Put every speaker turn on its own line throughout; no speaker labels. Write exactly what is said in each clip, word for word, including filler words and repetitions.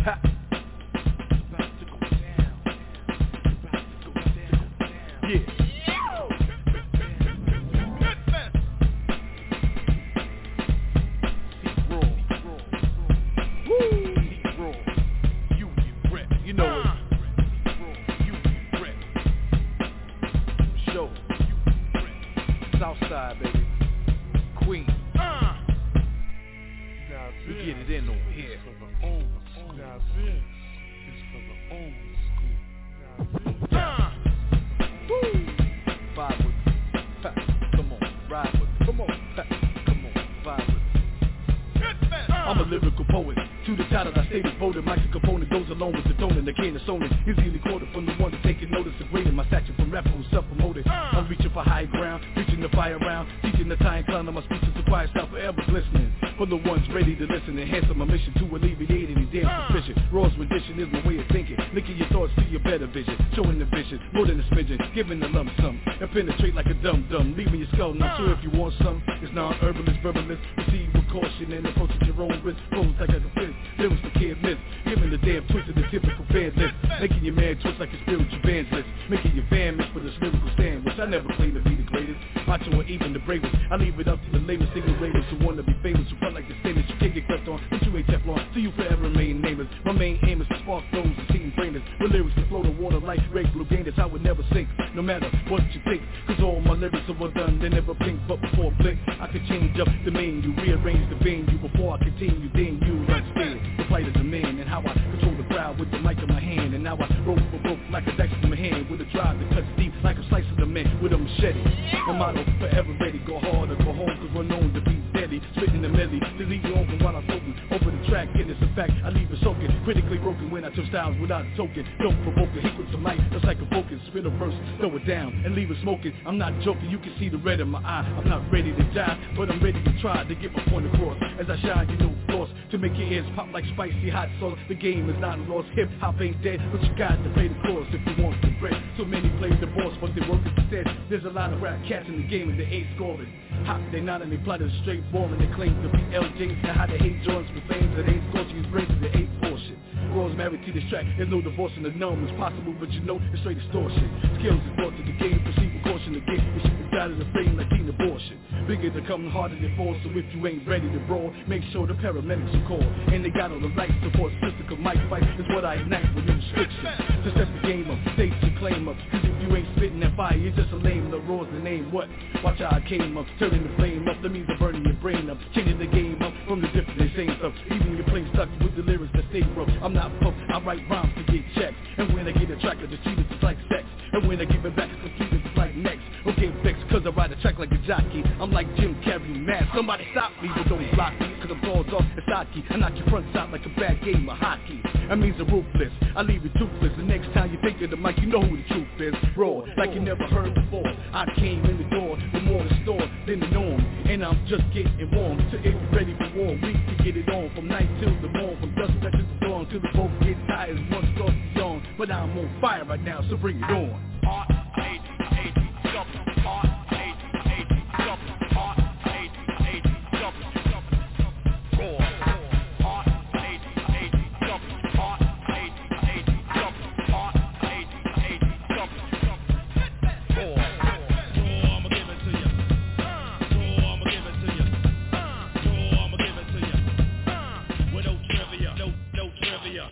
Ha. About to go down. About to go down. Yeah. You know it. Show. Southside, baby. Queen. Uh. We get it in over here. For the old school. Now this is for the old school. Now this. Uh. Woo. Vibe with me. Ha. Come on, ride with me. Come on, ha. Come on, vibe with me. I'm a lyrical poet. To the title I stay devoted. My component goes along with the tone and the can of sonin. Easily quoted from the one to taking notice of grading my stature from rapper who's self-promoted. I'm reaching for high ground, reaching the fire round, teaching the time clown of my speeches to quiet style forever glistening. For the ones ready to listen, enhancing my mission to alleviate any damn suspicion. Raw's rendition is my way of thinking, linking your thoughts to your better vision, showing the vision, more than a smidgen, giving the lump sum, and penetrate like a dum-dum, leaving your skull numb. So if you want some, it's non-herbalist, verbalist, proceed with caution and approach at your own risk, pose like a fist, lyrics for kid miss, giving the damn twist of the typical band list, making your man twist like a spiritual band's list, making your fan miss for this lyrical stand, which I never claim to be the greatest, macho or even the bravest. I leave it up to the latest single ravers who wanna be famous, who front like the stainless. You can't get crept on, but you ain't Teflon, so you forever remain nameless. My main aim is to spark those and team brainers, with lyrics to flow the water like Ray Blue Gainers. I would never sink, no matter what you think, cause all my lyrics are well done, they never blink, but before blink, I could change up the menu, rearrange the venue before I continue, then you understand the plight of the man and how I control the crowd with the mic in my hand, and now I roll for broke like a dice in my hand, with a drive that cuts deep like a slice of the man with a machete. My motto, forever ready, go hard or go home, cause we're known to be steady, spitting the melody, to leave you open while I'm floating over the track, and it's a fact, I leave it soaking, critically broken when I took styles without a token, don't provoke it, hit with some light, just like a focus, spit a verse, throw it down, and leave it smoking. I'm not joking, you can see the red in my eye, I'm not ready to die, but I'm ready to try to get my point across, as I shine, you know, floss, to make your ears pop like spicy hot sauce. The game is not lost, hip hop ain't dead, but you got to pay the cost if you want the bread. So many play the boss, but they work instead. There's a lot of rap cats in the game and they ain't scoring. Hot, they not and they plotted straight balling. They claim to be L J, and how they hate joints with flames that ain't scorching his brains to the eight portion. Raw's married to this track, there's no divorce in the numbers possible, but you know it's straight extortion. Skills is brought to the game, proceed with caution to get you should be out of the frame like teen abortion. Bigger to come harder than fall, so if you ain't ready to brawl, make sure the paramedics are called. And they got all the right support, physical mic fight is what I ignite with no restrictions. To step the game up, state your claim up, cause if you ain't spitting that fire, you're just a lame. The Raw's the name, what? Watch how I came up, turning the flame up, that means I'm burning your brain up, changing the game up from the different they saying stuff, even your plane stuck with the lyrics that stay rough. I'm not broke, I write rhymes to get checks, and when I get a track, I just treat it just like sex, and when I give it back, I just treat it just like next. Okay, fixed, cause I ride a track like a jockey, I'm like Jim Carrey mad, somebody stop me, but don't block me, cause I'm balls off and stocky, I knock your front out like a bad game of hockey. That means I'm ruthless, I leave you toothless, the next time you think of the mic, you know who the truth is. Raw, like you never heard before, I came in the door with more in store than the norm, and I'm just getting warm, so if you're ready for war, we can get it on, from night till the morn, from dusk to the dawn, till the boat get tired, one starts to yawn, but I'm on fire right now, so bring it on. R H H double, R H H double, R H H double, raw, R H H double, R H H double, R H H double, raw. I'ma give it to you. Raw, I'ma give it to you. Raw, I'ma give it to you. With no trivia, no, no trivia.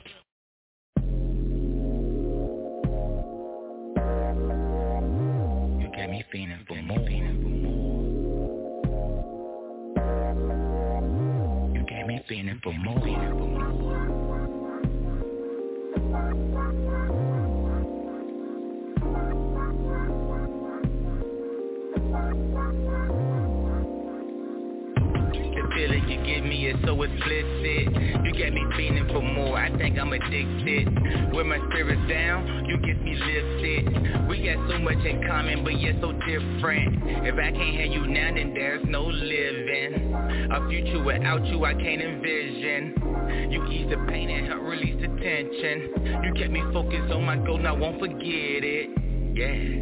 Got me feeling for more. You got me feeling for more. The feeling you give me is so explicit. You got me feeling for more. I think I'm addicted. When my spirit's down, you get me lifted. We got so much in common, but yet so different. If I can't have you now, then there's no living. A future without you, I can't envision. You ease the pain and help release the tension. You kept me focused on my goal, and I won't forget it. Yeah.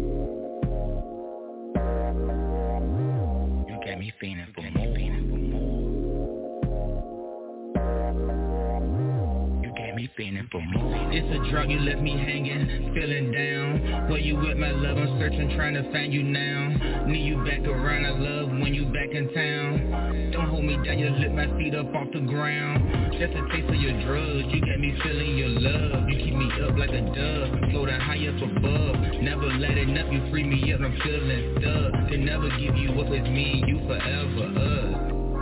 You got me feeling for more. feeling for more. It's a drug, you left me hanging, feeling down. Where you with my love, I'm searching, trying to find you now. Need you back around, I love when you back in town. Don't hold me down, you lift my feet up off the ground. Just a taste of your drugs, you got me feeling your love. You keep me up like a dove, floating high up above. Never letting up, you free me up, I'm feeling stuck. Can never give you up, it's me and you forever, us.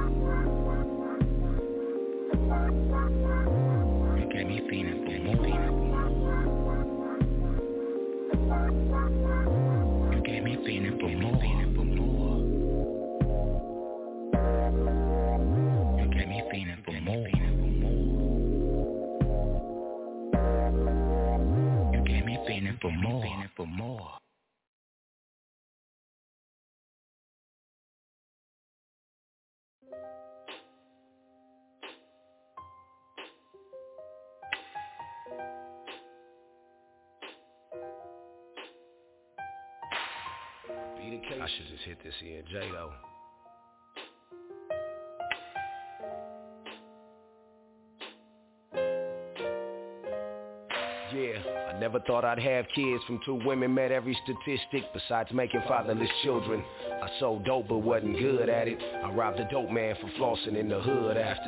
For more, for more.
I should just hit this E N J though. Yeah, I never thought I'd have kids from two women, met every statistic besides making fatherless children. I sold dope but wasn't good at it. I robbed a dope man for flossing in the hood after.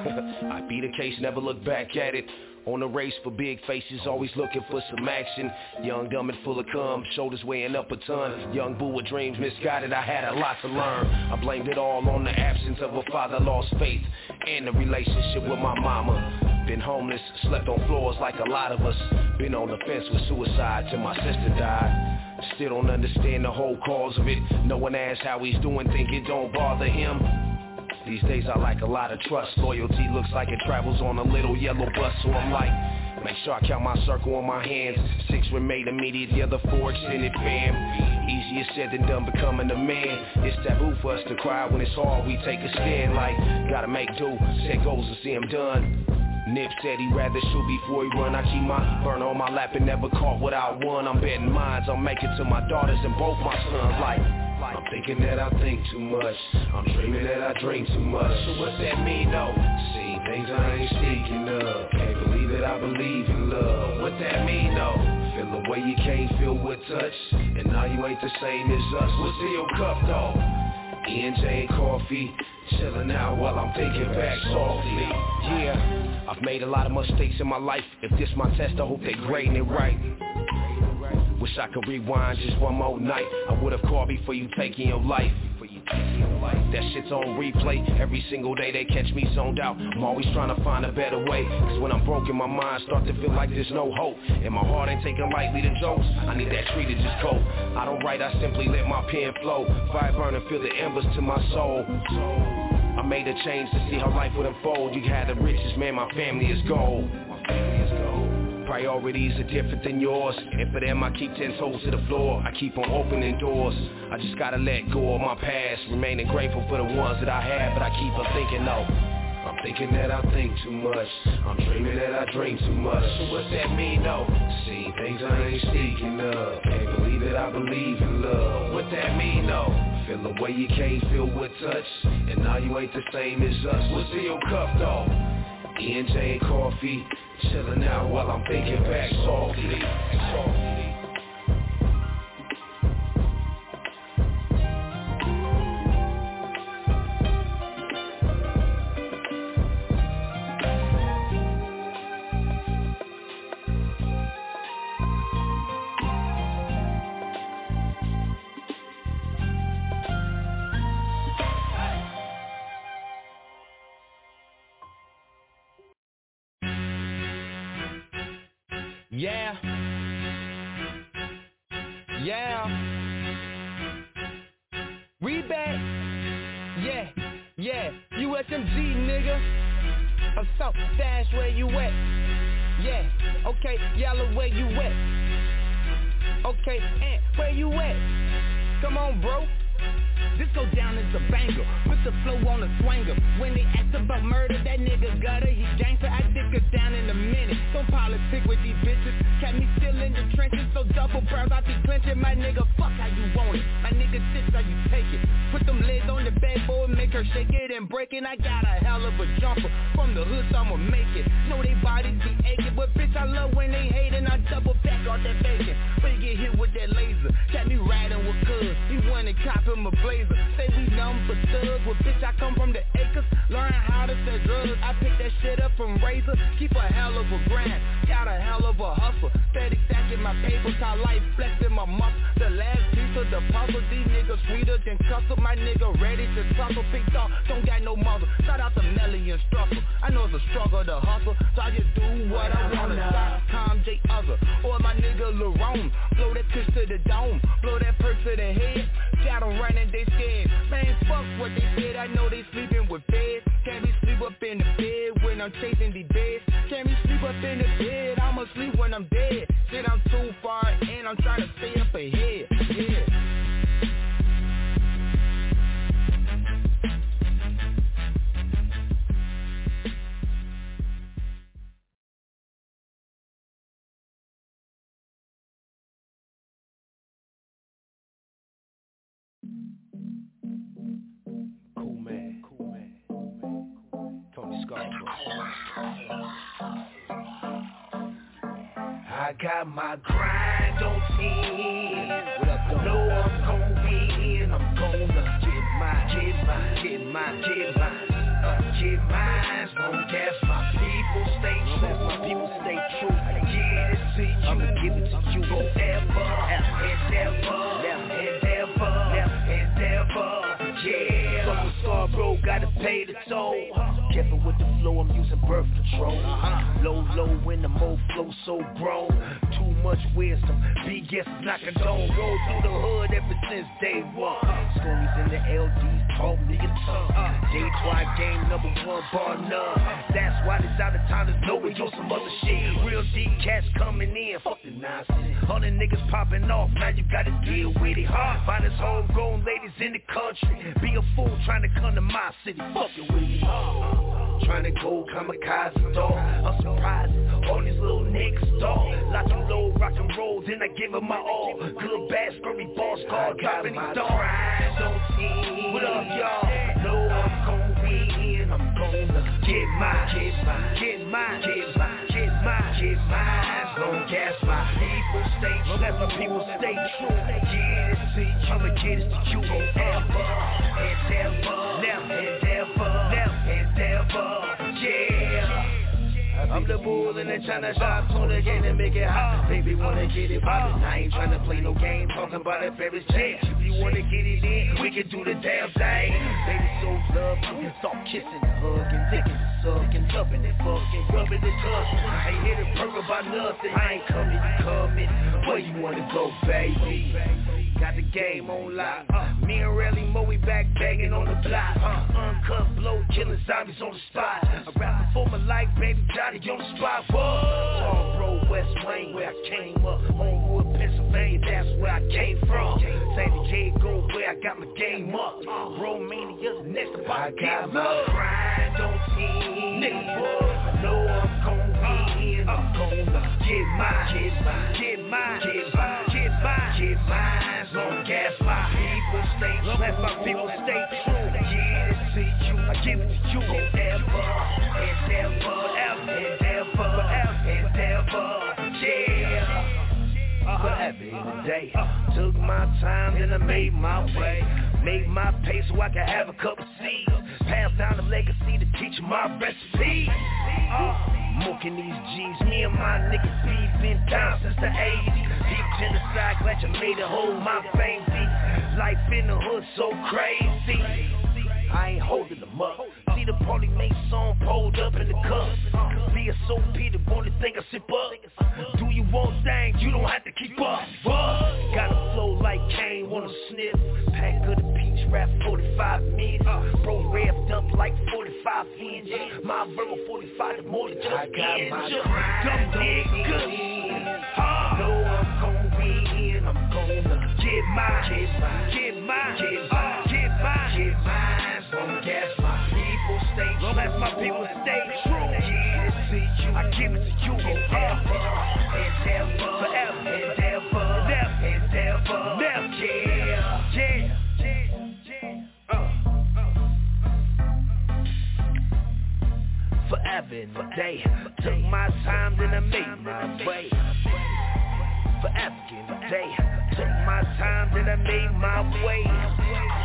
I beat a case, never looked back at it. On the race for big faces, always looking for some action. Young, dumb, and full of cum, shoulders weighing up a ton. Young boo with dreams misguided, I had a lot to learn. I blamed it all on the absence of a father, lost faith, and the relationship with my mama. Been homeless, slept on floors like a lot of us. Been on the fence with suicide till my sister died. Still don't understand the whole cause of it. No one asks how he's doing, think it don't bother him. These days I like a lot of trust. Loyalty looks like it travels on a little yellow bus. So I'm like, make sure I count my circle on my hands. Six were made immediate, the other four extended fam. Easier said than done becoming a man. It's taboo for us to cry when it's hard, we take a stand. Like, gotta make do, set goals to see him done. Nip said he'd rather shoot before he run. I keep my burn on my lap and never caught what I won. I'm betting mines, I'll make it to my daughters and both my sons. Like, I'm thinking that I think too much. I'm dreaming that I dream too much. So what's that mean though? See things I ain't speaking of. Can't believe that I believe in love. What that mean though? Feel the way you can't feel with touch, and now you ain't the same as us. What's in your cup though? E N J and coffee, chilling out while I'm thinking back softly. Yeah, I've made a lot of mistakes in my life. If this my test, I hope they grading it right. Wish I could rewind just one more night. I would've called before you taking your life. That shit's on replay. Every single day they catch me zoned out. I'm always trying to find a better way. Cause when I'm broken, my mind start to feel like there's no hope. And my heart ain't taking lightly the jokes. I need that tree to just go. I don't write, I simply let my pen flow. Fire burn and feel the embers to my soul. I made a change to see how life would unfold. You had the riches, man, my family is gold. My family is gold. Priorities are different than yours, and for them I keep ten toes to the floor. I keep on opening doors. I just gotta let go of my past, remaining grateful for the ones that I have, but I keep on thinking, no, I'm thinking that I think too much. I'm dreaming that I dream too much. So what's that mean though? See things I ain't speaking of. Can't believe that I believe in love. What that mean though? Feel the way you can't feel with touch, and now you ain't the same as us. What's in your cup though? E N J and coffee, chilling out while I'm thinking back softly, softly.
Yeah, yeah, we back, yeah, yeah, U S M G nigga, assault stash where you at, yeah, okay, yellow where you at, okay, ant where you at, come on bro. This go down as a banger, with the flow on a swanger. When they ask about murder, that nigga gutter, he gangster. I dick her down in a minute. Don't politic with these bitches. Kept me still in the trenches, so double barrels I be clenching. My nigga, fuck how you want it. My nigga, sits how you take it. Put them legs on the backboard, make her shake it and break it. I got a hell of a jumper from the hood, so I'ma make it. Know they bodies be aching, but
I'm a blazer. Say we numb for thugs, well bitch I come from the acres. Learn how to sell drugs, I pick that shit up from Razor. Keep a hell of a grind, got a hell of a hustle. Steady stacking my papers, how life flexing my muscle. The last piece of the puzzle, these niggas sweeter than Cussle. My nigga ready to tussle, big dog, don't got no muzzle. Shout out to Melly and Strussel, I know it's a struggle to hustle, so I just do what I wanna. Stop Tom J. Other, or my nigga Lerone. Blow that kush to the dome, blow that perk to the head. Got them running, they scared. Man, fuck what they said, I know they sleeping with beds. Can't be sleep up in the bed when I'm chasing these beds. Can't be sleep up in the bed, I'ma sleep when I'm dead. Shit, I'm too far in, I'm trying to stay up ahead. Yeah.
Cool man, cool man, cool man, Tony Scarborough. I got my grind on ten. What up, though? Know I'm gon' win. I'm gonna get mine, get mine, get mine, get mine, uh, get mine. Won't gas my people stay true. My people stay true. I get it to you. I'ma give it to you forever. Endeavor, endeavor, endeavor. Yeah. So Scarborough gotta pay the toll. Careful with the flow, I'm using birth control. Low, low when the mo flow so grown. Too much wisdom, B S is not condone. Roll through the hood ever since day one. Stories in the L Ds taught me a ton. Day twice game number one, bar none. That's why this out of town is nowhere on some other shit. Real deep cats coming in, fuck the nonsense. All the niggas popping off, now you gotta deal with it. Finest homegrown ladies in the country. Be a fool trying to come to my city, fucking with me. Trying to go kamikaze, dog. I'm surprised, all these little niggas, dog. Lock and load, rock and roll, then I give them my all. Good, bad, scurry, boss, guard, dropping these dogs. What up, y'all? Know I'm gon' win. I'm gonna get mine, get mine, get mine, get mine, get mine, get mine. Don't gas my people stay true. Let my people stay true. Get it to you, I'ma get it to you forever. Endeavor, never endeavor, never endeavor. Yeah. I'm the bull and they tryna shop on the game and make it hot. Baby wanna get it poppin', I ain't tryna play no game. Talking about a favorite chance. If you wanna get it in, we can do the damn thing. Baby so love, you can start kissing, hugging, licking, sucking, loving it, fucking, rubbing it, touching. I ain't here to perk about nothing. I ain't coming, you coming. Where you wanna go, baby? Got the game on lock. Uh, me and Rally Mo, we back banging on the block. Uh, uncut blow, killing zombies on the spot. I rap for my life, baby, Johnny on the spot. Scarborough, West Wayne, where I came up. Homewood, Pennsylvania, that's where I came from. San Diego, where I got my game up. Romania's next to I got my grind on ten. Nigga, boy, I know I'm gon' win. I'm gonna get mine, get mine, get mine, get mine, get mine, get mine. Don't gas my people stay true. Let my people stay true. Get it to you, I give it to you forever. Endeavor, forever, endeavor, forever, endeavor. Yeah. Forever in the day. Took my time, then I made my way. Made my pace so I could have a cup of seeds. Pass down the legacy to teach my recipe. Uh, Smoking these G's, me and my niggas beefing down since the eighties. Deep genocide, glad you made it hold my fame beat. Life in the hood so crazy. I ain't holding them up. See the party made song pulled up in the cup. B S O P, the only thing I sip up. Do you want things, you don't have to keep up. Fuck. Got a flow like Kane, wanna sniff. Pack of the peach, rap forty-five minutes. Bro revved up like forty-five inch. My verbal forty-five, the more than just I got inch. My dumb niggas. Know I'm gon' win. I'm gonna get mine, get mine, get mine, get mine, get mine, get mine. Don't gas my people stay true. Let my people stay true. Get it to you, I give it to you forever. Endeavor, forever, endeavor, never, endeavor, never, yeah, yeah, uh. Forever in the day. Took my time, then I made my way. Forever in the day. Took my time, then I made my way.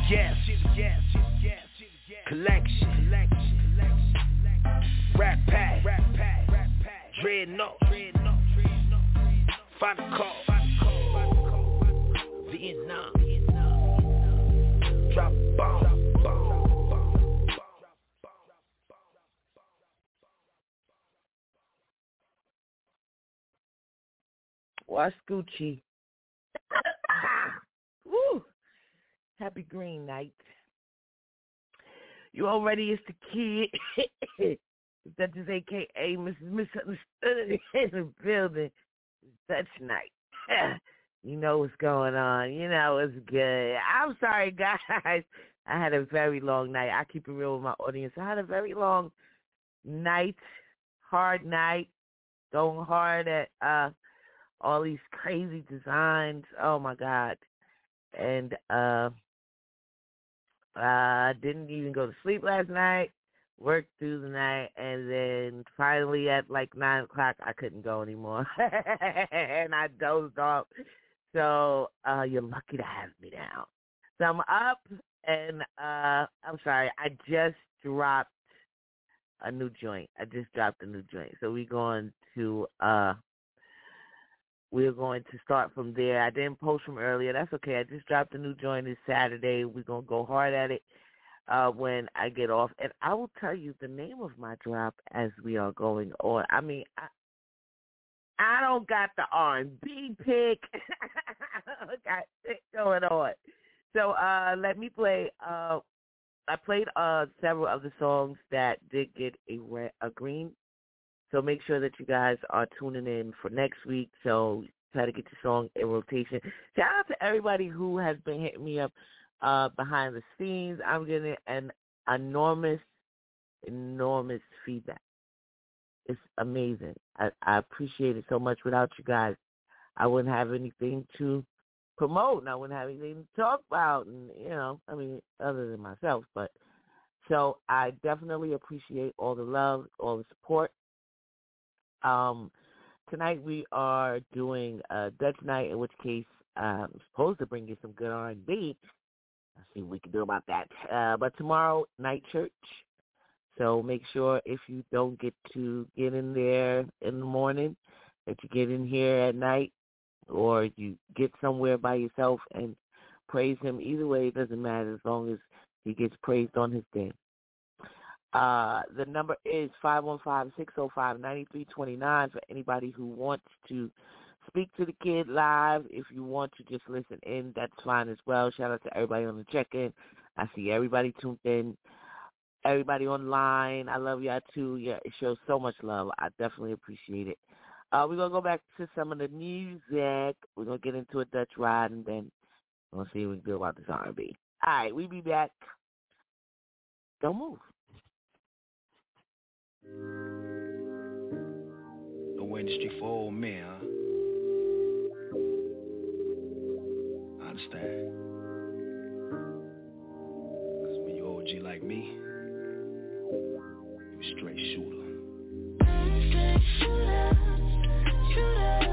yes, yes, yes, collection, rap pack, dreadnought, final call, Vietnam, drop bomb.
Watch Gucci. Woo! Happy Green Night. You already is the kid. That is A K A Missus Misunderstood in the building. Such night. You know what's going on. You know it's good. I'm sorry, guys. I had a very long night. I keep it real with my audience. I had a very long night, hard night, going hard at uh, all these crazy designs. Oh, my God. And uh, I uh, didn't even go to sleep last night, worked through the night, and then finally at like nine o'clock, I couldn't go anymore. And I dozed off. So uh, you're lucky to have me down. So I'm up, and uh, I'm sorry, I just dropped a new joint. I just dropped a new joint. So we're going to uh, we're going to start from there. I didn't post from earlier. That's okay. I just dropped a new joint this Saturday. We're going to go hard at it uh, when I get off. And I will tell you the name of my drop as we are going on. I mean, I, I don't got the R and B pick. I got it going on. So uh, let me play. Uh, I played uh, several of the songs that did get a, re- a green. So make sure that you guys are tuning in for next week. So try to get your song in rotation. Shout out to everybody who has been hitting me up uh, behind the scenes. I'm getting an enormous, enormous feedback. It's amazing. I, I appreciate it so much. Without you guys, I wouldn't have anything to promote, and I wouldn't have anything to talk about, and, you know, I mean, other than myself. But so I definitely appreciate all the love, all the support. Um, tonight we are doing a Dutch night, in which case I'm supposed to bring you some good R and B. Let's see what we can do about that. Uh, but tomorrow, night church. So make sure if you don't get to get in there in the morning, that you get in here at night, or you get somewhere by yourself and praise him. Either way, it doesn't matter as long as he gets praised on his day. Uh, the number is five one five, six oh five, nine three two nine for anybody who wants to speak to the kid live. If you want to just listen in, that's fine as well. Shout out to everybody on the check-in. I see everybody tuned in. Everybody online, I love y'all too. Yeah, it shows so much love. I definitely appreciate it. Uh, we're going to go back to some of the music. We're going to get into a Dutch ride, and then we're going to see what we can do about this R and B. All right, we'll be back. Don't move.
No industry for old men, huh? I understand. Because when you're O G like me, you a straight shooter.
I'm a straight shooter, shooter.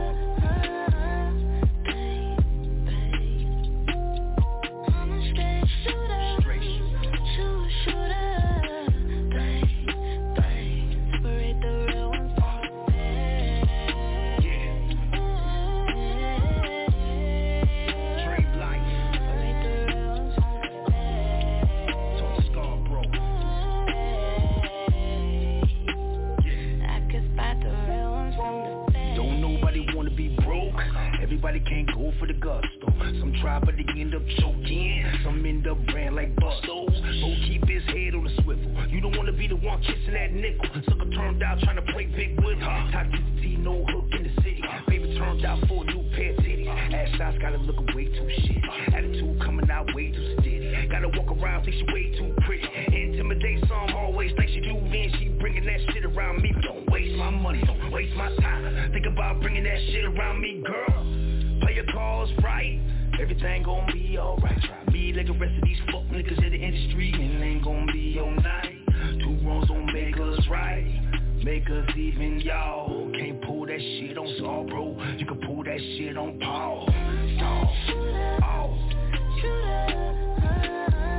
Can't go for the gusto. Some try but they end up choking. Some end up brand like Bustos. Bo keep his head on the swivel. You don't wanna be the one kissing that nickel. Sucker turned out trying to play big with her. Toxicity, no hook in the city. Baby turned out for a new pair of titties. Ass shots got her looking way too shit. Attitude coming out way too steady. Gotta walk around, think she way too pretty. Intimidate some, always think she do. Then she bringing that shit around me. But don't waste my money, don't waste my time. Think about bringing that shit around me, girl. Play your calls right, everything gon' be alright. Try me like the rest of these fuck niggas in the industry, and it ain't gon' be your night. Two wrongs don't make us right, make us even, y'all. Can't pull that shit on Saul, bro. You can pull that shit on Paul. Dog, oh.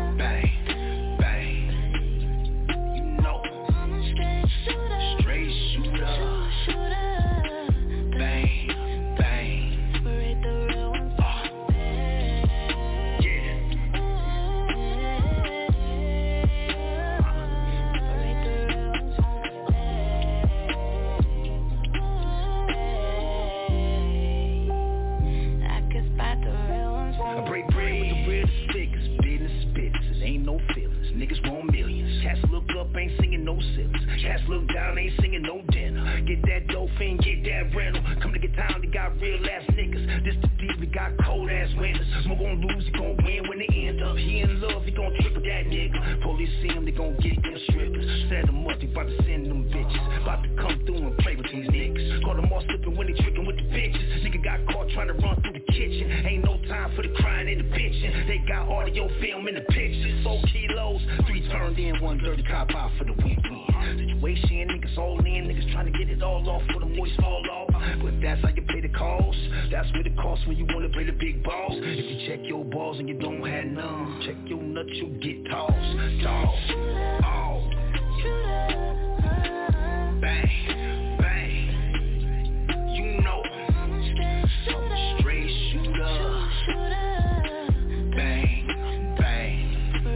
sips. Cats look down, ain't singing no dinner. Get that dope fiend, get that rental. Come to get town, they got real ass niggas. This the deep, we got cold ass winners. Mo gon' lose, he gon' win when they end up. He in love, he gon' trick with that nigga. Police see him, they gon' get them strippers. Set them up, they bout to send them bitches. About to come through and play with these niggas. Caught them all slipping when they tricking with the bitches. Nigga got caught trying to run through the kitchen. Ain't no time for the crying and the bitching. They got audio film in the pictures. Four kilos, three turned in, one dirty cop out for the weekend. Situation, niggas all in, niggas trying to get it all off for the moist fall off. But that's how you pay the cost. That's what it costs when you wanna play the big boss. If you check your balls and you don't have none, check your nuts, you get tossed. Tossed. Oh. Bang, bang. You know. Straight shooter. Bang, bang.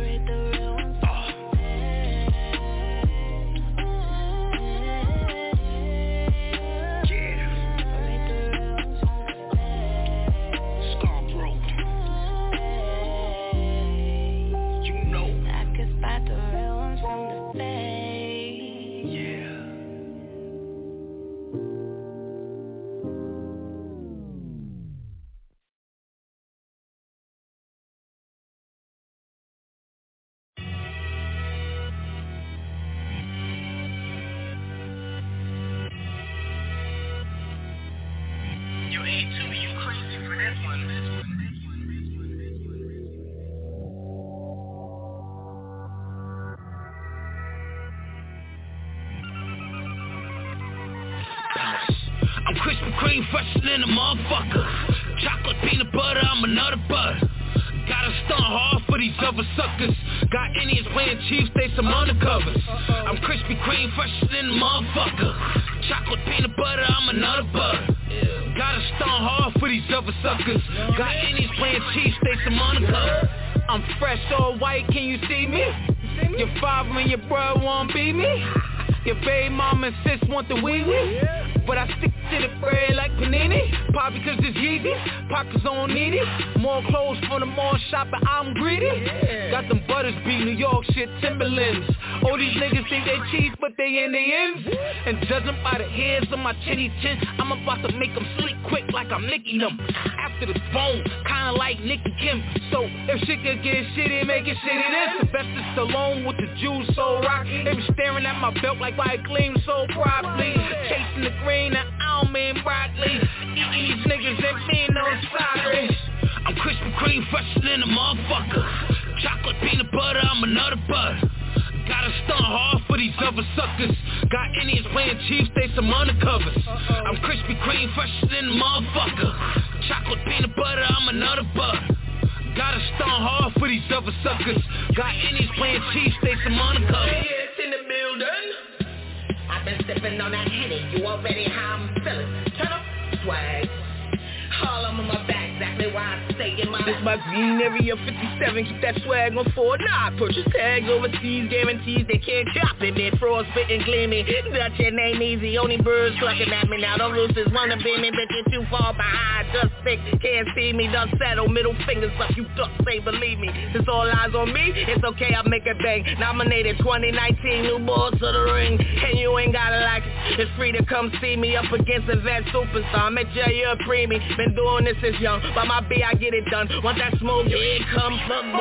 I'm Krispy Kreme, fresher than a motherfucker. Chocolate peanut butter, I'm another butter. Gotta stunt hard for these other suckers. Got Indians playing Chiefs, they some undercovers. I'm Krispy Kreme, fresher than a motherfucker. Chocolate peanut butter, I'm another butter. Gotta stunt hard for these other suckers. Got Indians playing Chiefs, they some undercovers. I'm fresh, all white, can you see me? Your father and your brother won't beat me. Your baby mama and sis want the wee wee. But I stick to the bread like panini. Probably cause it's Yeezy, pockets don't need it. More clothes for the more shopping, I'm greedy. Yeah. Got them Buttersby, New York shit, Timberlands. All these niggas think they cheap, but they in the ends. And judging by the hairs on my chinny chin, I'm about to make them sleep quick like I'm nicking them. After the phone, kinda like Nicki Kim. So if shit can get shitty, make it shitty then. Sylvester Stallone with the juice so rocky. They be staring at my belt like why it gleams so properly. Chasing the green, and I don't mean broccoli. Eating these niggas and being no sorry. I'm Krispy Kreme, fresher than a motherfucker. Chocolate peanut butter, I'm another butter. Gotta stunt hard for these other suckers. Got Indians playing Chiefs, they some undercovers. I'm Krispy Kreme, fresher than a motherfucker. Chocolate peanut butter, I'm another butter. Gotta stunt hard for these other suckers. Got Indians playing Chiefs, they some undercovers.
Yes, in the building. I've been sipping on that Henny, you already how I'm feeling. Turn up swag. Harlem on my back, exactly why I stay in my.
This my green area fifty-seven, keep that swag on four. Nah, purchase tags overseas, guarantees they can't cop it. They're frostbit and gleaming. Dutch and ain't easy, only birds clucking at me now. The roosters wanna be me, but you're too far behind. Just thick, can't see me, done settle. Middle fingers up, you ducks say believe me. This all eyes on me, it's okay, I make it bang. Nominated twenty nineteen, new balls to the ring. And you ain't gotta like it, it's free to come see me up against a vet superstar. Met J, you're a preemie. Been doing this since young, by my B I get it done. Want that smoke, here come fuck boy.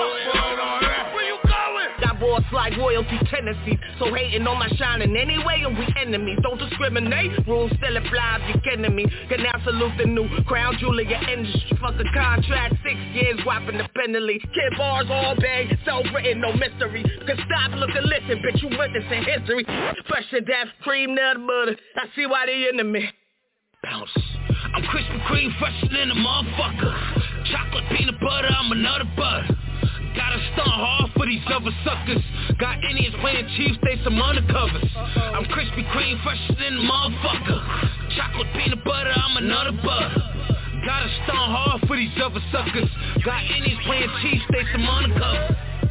Where you going? Got boys like royalty tendencies, so hating on my shining anyway, and we enemies. Don't discriminate, rules still apply if you kidding me. Can now salute the new crown jewel of your industry. Fuck the contract, six years, wiping independently. Kid bars all day, self-written, no mystery. Can stop, look and listen, bitch, you witnessing history. Fresh to death, cream, nut butter. I see why they into me. Bounce. I'm Krispy Kreme, fresher than a motherfucker. Chocolate peanut butter, I'm another butter. Gotta stunt hard for these other suckers. Got Indians playing Chiefs, they some undercovers. I'm Krispy Kreme, fresher than a motherfucker. Chocolate peanut butter, I'm another butter. Gotta stunt hard for these other suckers. Got Indians playing Chiefs, they some undercovers.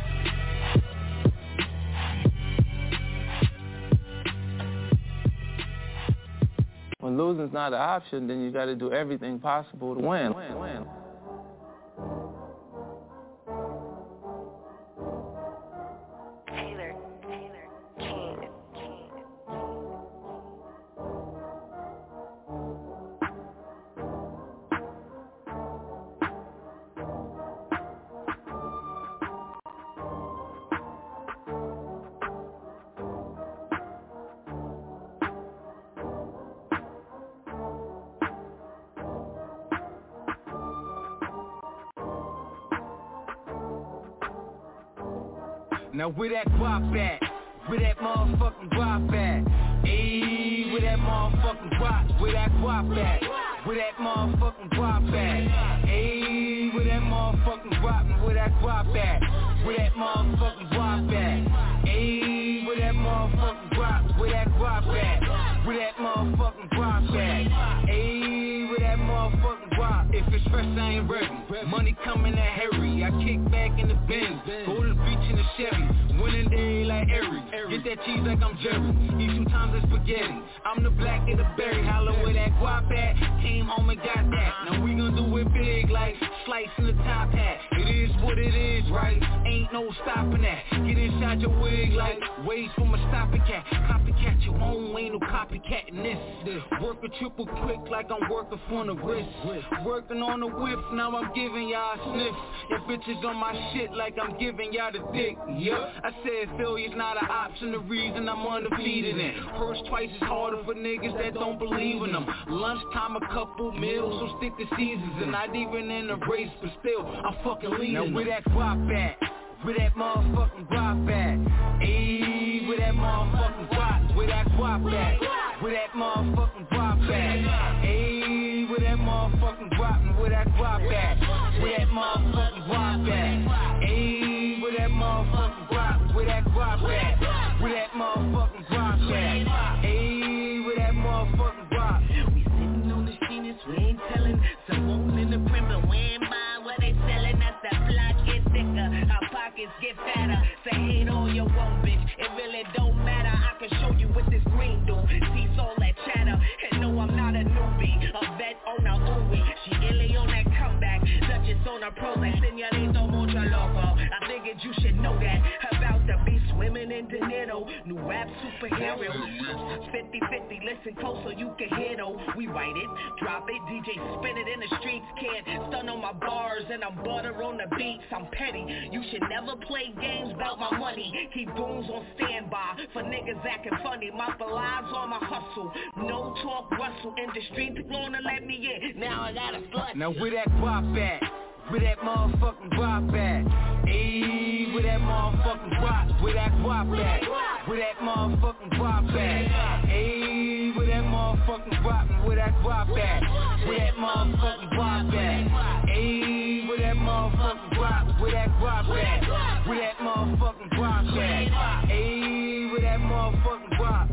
When losing's not an option, then you got to do everything possible to win. win, win.
Taylor, Taylor, King, King.
Now where that guap at? Where that motherfucking guap at? Ayy, where that motherfucking guap? Where that guap at? Where that motherfucking guap at? Ayy, where that motherfucking guap? And where that guap at? Where that motherfucking guap at? Ayy, where that motherfucking guap? Where that guap at? Where that motherfucking guap at? Ayy, where that motherfucking guap? If it's fresh, I ain't ready. Money coming in a hurry. I kick back in the Benz, go to the beach in the Chevy. Winning day like Aries. Get that cheese like I'm Jerry. Eat two times the spaghetti. I'm the black of the berry. Holla where that guap at. Came home and got that. Now we gon' do it big like slicing the top hat. It is what it is, right? Ain't no stopping that. Get inside your wig like ways from a stopping cat. Copycat your own, ain't no copycat in this. Work a triple quick like I'm working for the wrist. Working on the whip, now I'm giving y'all a sniff. Your bitches on my shit like I'm giving y'all the dick. Yeah, I said failure's not an option, the reason I'm undefeated in. Hurts twice as harder for niggas that don't believe in them. Lunchtime a couple meals, so stick to seasons. And not even in a race, but still, I'm fucking leading. Now where that guap at? Where that motherfucking guap at? Ayy, where that motherfucking guap? Where that guap at? Where that motherfucking guap at? Ayy, where that motherfucking guap? And where that guap at? Where that motherfucking guap at? Ayy, where that motherfucking guap? Where that guap at? Where that motherfucking guap at? Ayy, where that motherfucking guap?
We sitting on the genius, we ain't telling. Someone in the print, but we ain't buying what they selling. That's that plot get thicker, our pockets get fatter. Say hate all you want, bitch, it really don't matter. I can show you what this green do. Cease all that chatter, and no, I'm not a newbie. A vet on a ooey, she illy on that comeback. Duchess on a Prozac, señorito mucho loco. I figured you should know that. About to be swimming in De Niro, new rap superhero. fifty-fifty, listen close so you can hear though. We write it, drop it, D J spin it in the streets. Can't stun on my bars and I'm butter on the beats. I'm petty, you should never play games about my money. Keep goons on standby for niggas acting funny. My lives on my hustle, no talk Russell. Industry gonna let me in, now I got a slut.
Now where that guap at? Where that motherfucking guap at? Ayy, where that motherfucking guap? Where that guap at? Where that motherfucking guap at? Ayy, where that motherfucking guap? And where that guap at? Where that motherfucking guap at? Ayy, where that motherfucking guap? Where that guap at? Where that motherfucking guap at? Ayy, where that motherfucking guap?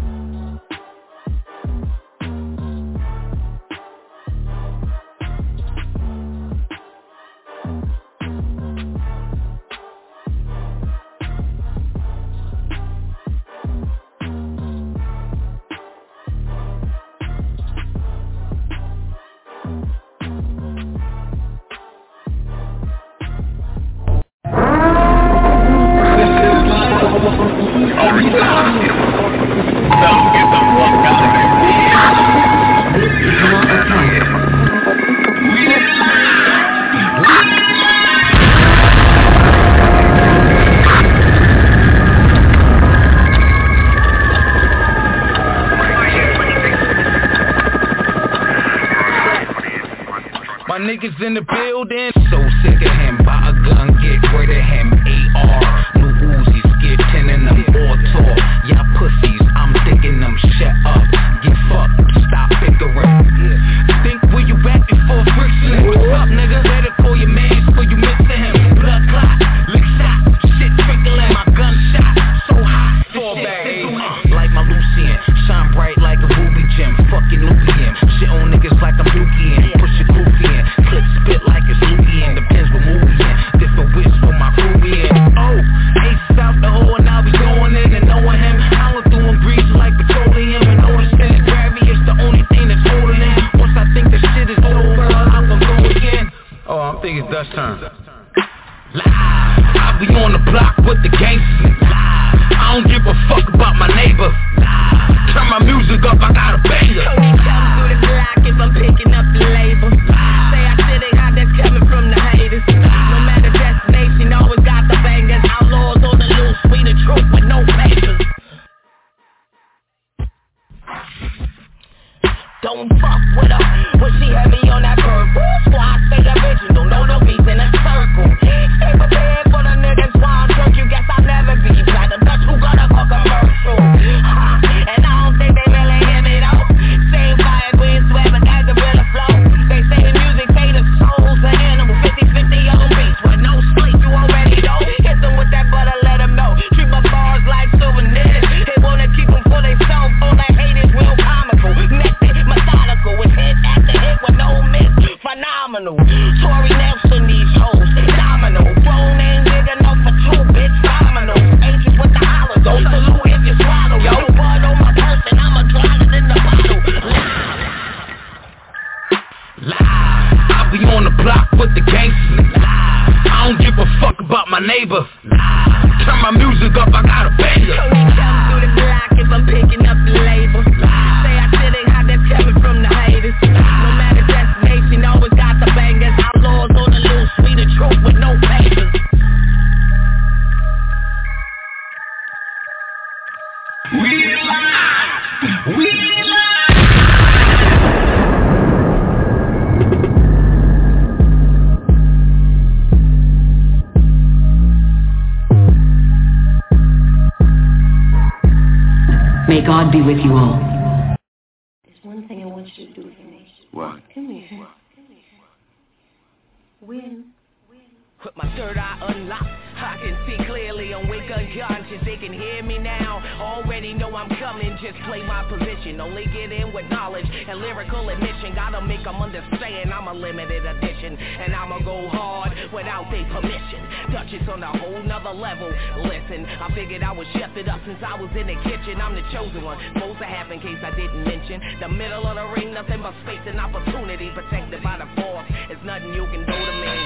My niggas in the building. So sick of him, buy a gun, get rid of him. A R, new Uzis, get ten in them, all tour. Y'all pussies, I'm thinking them, shut up. Get fucked, stop figuring. Think where you at before friction. What's up, nigga? Better call your man before you miss to him. Blood clot, lick shot, shit trickling. My gunshot, so hot, fall back. Like my Lucian, shine bright like a ruby gem. Fucking Lucian, shit on niggas like I'm Lucian. Push your goofy in. Clip spit like it's Lugian, depends what movie in. Different wish for my crew in. Oh, ace out the hole and I'll be going in and knowing him. I'll do him breeze like petroleum and noticing gravity is the only thing that's holding in. Once I think the shit is over, I'm gonna go again. Oh, I'm thinking it's Dutch time. Live, I'll be on the block with the gangsters. Live, I don't give a fuck about my neighbor. Live, turn my music up, I got a banger.
Tony come through the block if I'm picking up the label. Say I said it hot, that's coming from the haters. No matter destination, always got the bangers. Outlaws on the loose, we the truth with no papers. Don't fuck with her when she heavy on that purple. Squad stay original, no no beats in a circle. Stay prepared for the niggas wild drunk, you guess I never
neighbor. Turn my music up, I got a banger.
Tony come through the block if I'm picking up the label. Say I still ain't hot, that's coming from the haters. No matter destination, always got the bangers. Outlaws on the loose, we the truth with no papers.
We live, we live.
May God be with you all.
There's one thing I want you to do for me.
What?
Come here. Win.
With my third eye unlocked, I can see clearly. I'm weak unconscious, they can hear me now. Already know I'm coming, just play my position. Only get in with knowledge and lyrical admission. Gotta make them understand I'm a limited edition. And I'ma go hard without their permission. Duchess on a whole nother level. Listen, I figured I was shifted up since I was in the kitchen. I'm the chosen one, supposed to have in case I didn't mention. The middle of the ring, nothing but space and opportunity. Protected by the force, it's nothing you can do to me.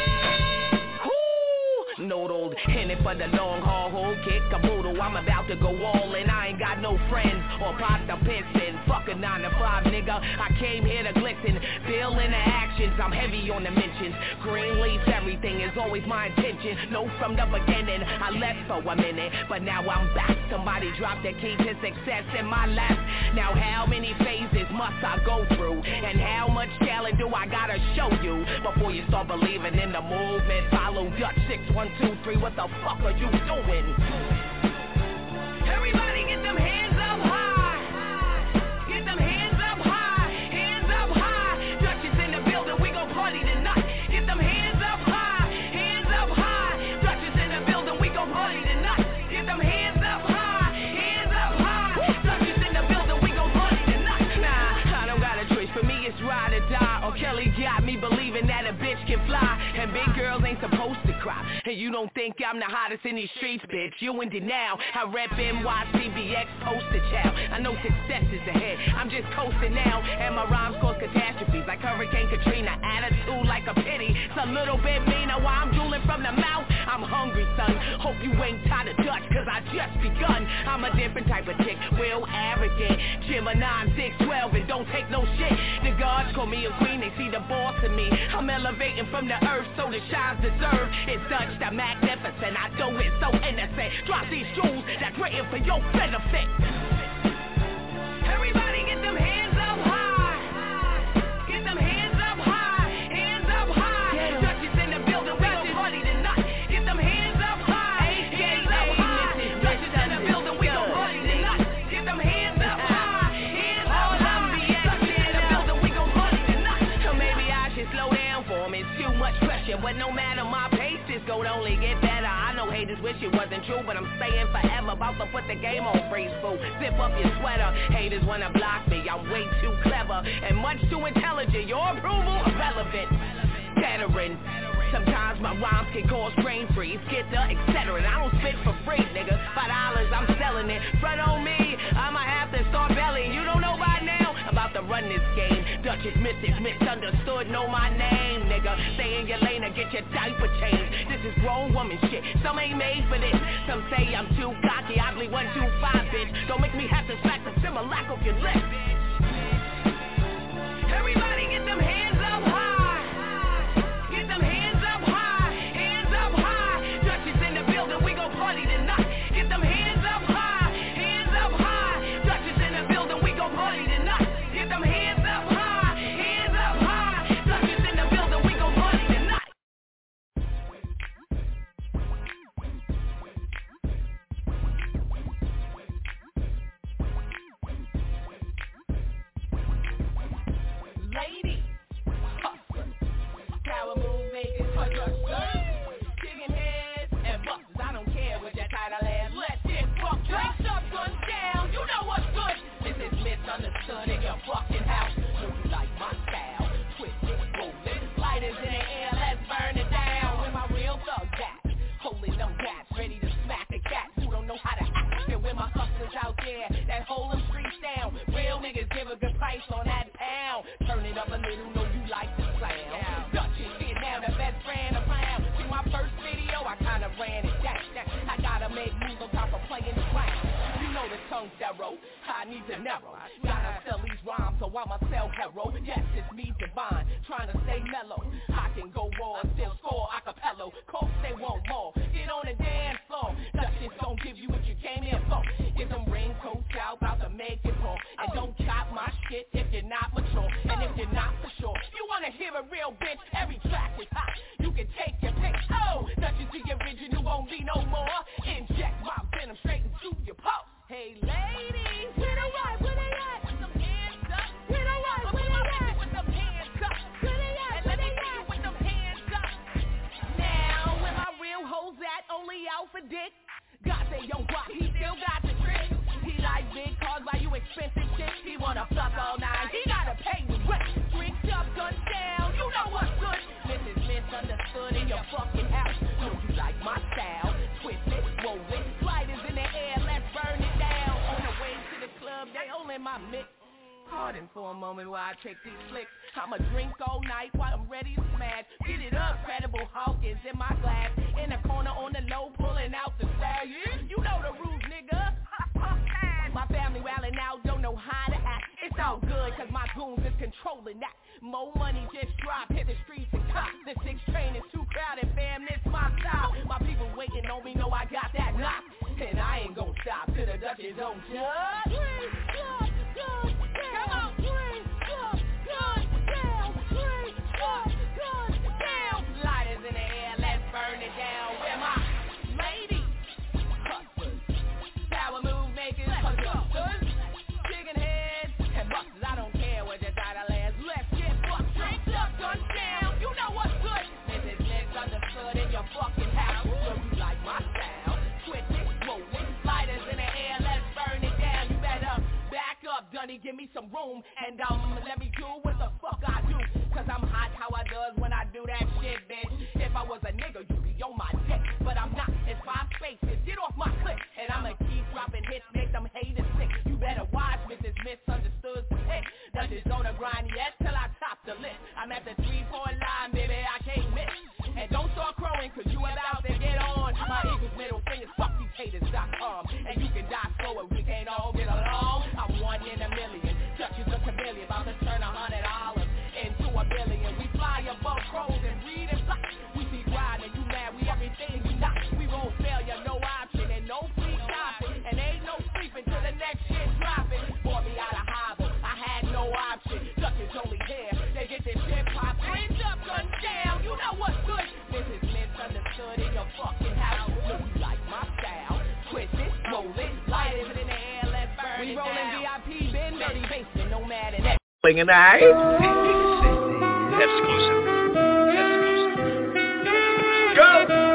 Noodled, in it for the long haul, whole kick caboodle. I'm about to go all in, I ain't got no friends or pot to piss in. Fuck a nine to five, nigga, I came here to glisten. Bill in the actions, I'm heavy on the mentions. Green leaf, everything is always my intention. No, from the beginning, I left for a minute, but now I'm back. Somebody dropped the key to success in my lap. Now how many phases must I go through? And how much talent do I gotta show you? Before you start believing in the movement, follow Dutch six one two three, what the fuck are you doing? Everybody get them hands up high. Get them hands up high. Hands up high. Dutch is in the building, we gon' party tonight. Get them hands up high. Hands up high. Dutch is in the building, we gon' party tonight. Get them hands up high. Hands up high. Dutch is in the building, we gon' party tonight. Nah, I don't got a choice, for me it's ride or die. Or Kelly got me believing that a bitch can fly. And big girls ain't supposed to cry. And you don't think I'm the hottest in these streets, bitch. You in denial. I rep N Y C B X poster child. I know success is ahead. I'm just coasting now. And my rhymes cause catastrophes like Hurricane Katrina. Attitude like a pity. It's a little bit meaner while I'm drooling from the mouth. I'm hungry, son. Hope you ain't tired of Dutch, cause I just begun. I'm a different type of chick. Real arrogant. Gemini six twelve and don't take no shit. The gods call me a queen. They see the boss in me. I'm elevating from the earth so the shines deserve. It's Dutch the magnificent, I do it so innocent. Drop these jewels that's written for your benefit. Everybody get them hands up high. Get them hands up high. Hands up high. Dutch is in the building, we gon' party tonight. Get them hands up high. Hands up high. Dutch is in the building, we gon' party tonight. Get them hands up high. Hands up high. Dutch is in the building, we gon' party tonight. So maybe I should slow down for me. It's too much pressure, but no matter my pace, it's gonna only get better. I know haters wish it wasn't true, but I'm staying forever. About to put the game on freeze, fool. Zip up your sweater. Haters wanna block me, I'm way too clever and much too intelligent. Your approval irrelevant. Veteran. Sometimes my rhymes can cause brain freeze, get the et cetera. And I don't spit for free, nigga. Five dollars, I'm selling it. Front on me, I'ma have to start bellying. You don't know by now about to run this game. Dutch is missing, misunderstood, know my name, nigga. Stay in your lane or get your diaper changed. This is grown woman shit, some ain't made for this. Some say I'm too cocky, I bleed one two five, bitch. Don't make me have to smack the Similac off your lip. Everybody get them hands up high. Get them hands up high. Hands up high. Dutch is in the building, we gon' party tonight. Get them hands up high. Hands up high. Dutch is in the building, we gon' party tonight. Get them hands up high. Hands up high. Dutch is in the building, we gon' party tonight. Lady, hustler, power move makers, hustlers, digging heads and busters. I don't care what your title is. Let's get fucked. Drinks up, guns down. You know what's good. This is misunderstood in your fucking house. Do you like my style? Twist it, roll it. Lighters in the air, let's burn it down. Where my real thugs at? Holding them cats, ready to smack the cats who don't know how to act. And where my hustlers out there that hold them streets down. Real niggas give a good price on that pound. Turn it up a little, know you like the sound. Dutch is here now, the best brand around. See my first video, I kinda ran it.
tongue thorough. I need to narrow. Gotta sell these rhymes, so I'ma sell hero. Yes, it's me, Divine, trying to stay mellow. I can go raw and still score acapella. Coach, they want more. Get on the dance floor. Duchess don't give you what you came here for. Get them raincoats out, about to make it pour. And don't chop my shit if you're not mature. And if you're not for sure, you wanna hear a real bitch, every track is hot. You can take your pick. Oh, Duchess the original won't be no more. Inject my venom straight into your pulse. Hey ladies, where they at, where they at? With them hands up. Where they at, where they at? With them hands up. Where they at, where they at? With them hands up. Now, where my real hoes at, only out for dick. God say, yo, what, he still got the trick. He like big cars, buy you expensive shit. He wanna fuck all night, he gotta pay me rent. Drinks up, guns down, you know what's good. This is misunderstood in your fucking house. Know you like my style, twist it, roll it. Lighters in the air, let's burn it down. On the way to the club, they all in my mix. Pardon for a moment while I take these flicks. I'ma drink all night while I'm ready to smash. Get it up, Credible Hawkins in my glass. In the corner on the low, pulling out the style. Yeah, you know the rules, nigga. My family rallying out, don't know how to act. It's all good, cause my goons is controlling that. More money just drop, hit the streets and cop. The six train is too crowded, fam, this my style. My people waiting on me, know I got that knock. And I ain't gon' stop till the Duchess don't judge. Come on, drink, good, good, down, drink, good, good, down. Lighters in the air, let's burn it down. Where my ladies, hustlers, power move makers, hustlers, chicken heads, and busters. I don't care where the dollar lands. Let's get fucked, drink up, guns down. You know what's good. This is misunderstood in your fucking house. So you like my style, twist it, roll it. Lighters in the air, let's burn it down. You better back up, Dunny, give me some room. And um, let me do what the fuck I do. Cause I'm hot how I does when I do that shit, bitch. If I was a nigga, you'd be on my dick. But I'm not, it's five spaces, get off my clip. And I'ma keep dropping hits, make them haters sick. You better watch with this misunderstood shit. Duchess on the grind, yes, till I top the list. I'm at the three, four line, baby, I can't miss. And don't start crowing, cause you about to get on. My eagle's middle fingers, fuck these haters dot com. And you can die slower, we can't all get along. I'm one in a million, Duchess a chameleon, about to turn a hundred dollars into a billion. We fly above crows and read and fly. We see grind and you mad, we everything you not. We won't failure, no option and no free shopping. And ain't no sleeping till the next shit dropping. Bought me out of hobble, I had no option. Duchess only here, they get this shit poppin'. Hands up, guns down, you know what's good. This is misunderstood in your fucking house. So you like my style, twist it, roll it, light it in the air, let's burn we it down. We rollin' V I P, been dirty basement, no mad at that.
Playing tonight.
Exclusive.
Go!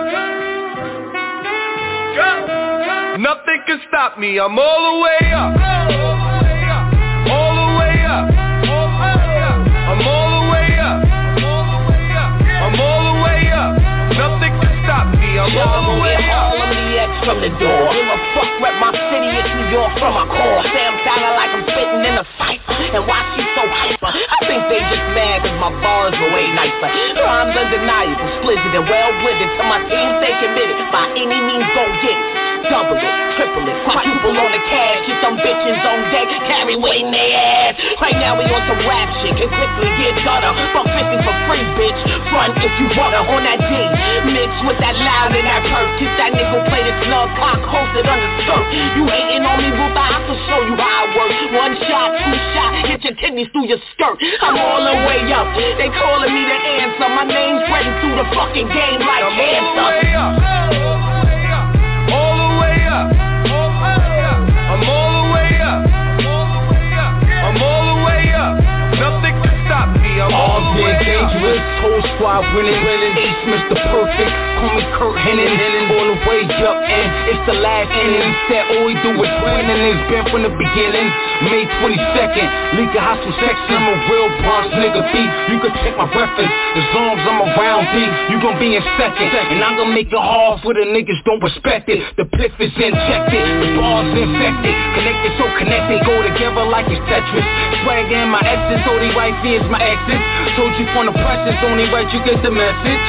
Go!
Nothing can stop me, I'm all the way up. All the way up. I'm all the way up. I'm all the way up. Nothing can stop me, I'm all the way up.
From the door, give a fuck, rep my city, it's New York from my core. Say I'm sounding like I'm spitting in a cipher, and why she so hyper? I think they just mad cause my bars were way nicer. Rhymes undeniable, splitted and well blended. To my team, stay committed, by any means go get it. Double it, triple it, quadruple on the cash. Get them bitches on deck, carry weight in their ass. Right now we on some rap shit, can quickly get gutter. Fuck fifty for free, bitch, front if you wanna. On that D, mix with that loud and that perk. Keep that nigga play the snug cock, hosted under skirt. You hating on me, Ruth, I have to show you how I work. One shot, two shot, hit your kidneys through your skirt. I'm all the way up, they calling me the answer. My name's spreading through the fucking game like cancer.
All the way up. I'm all the way up. I'm all the way up. Nothing can stop me. I'm all the way up.
Dangerous, whole squad winning, winning. Ace Mister Perfect, call me Kurt Hennig. All the way up, and it's the last inning. Said all we do is win, and it's been from the beginning. May twenty-second, League of Hostile Section. I'm a real boss nigga B. You can take my reference. As long as I'm around B, you gon' be in second. And I'm gonna make it hard for the niggas don't respect it. The piff is injected, the ball's infected. Connected so connected, go together like it's Tetris. Swag in my essence, only right is my exit. Told you from the press, it's only right you get the message.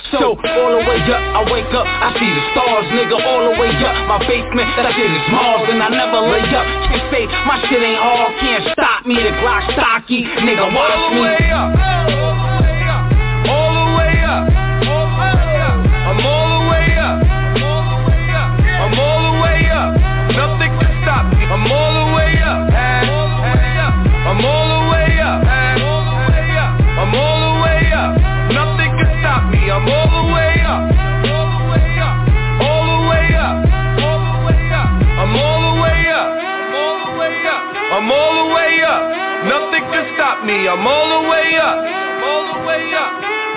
So all the way up, I wake up, I see the stars, nigga. All the way up, my basement, that shit is Mars, and I never lay up. Can't say my shit ain't hard, can't stop me. The Glock stocky, nigga, watch me. All the way up, all the way up, I'm all the way up, I'm all the way up. Nothing can stop me. I'm all the way up, I'm all the way up, I'm all the way up. Nothing can stop me. I'm all the way up, all the way up, all the way up, all the way up. I'm all the way up, all the way up, I'm all the way up. Nothing can stop me. I'm all the way up, all the way up.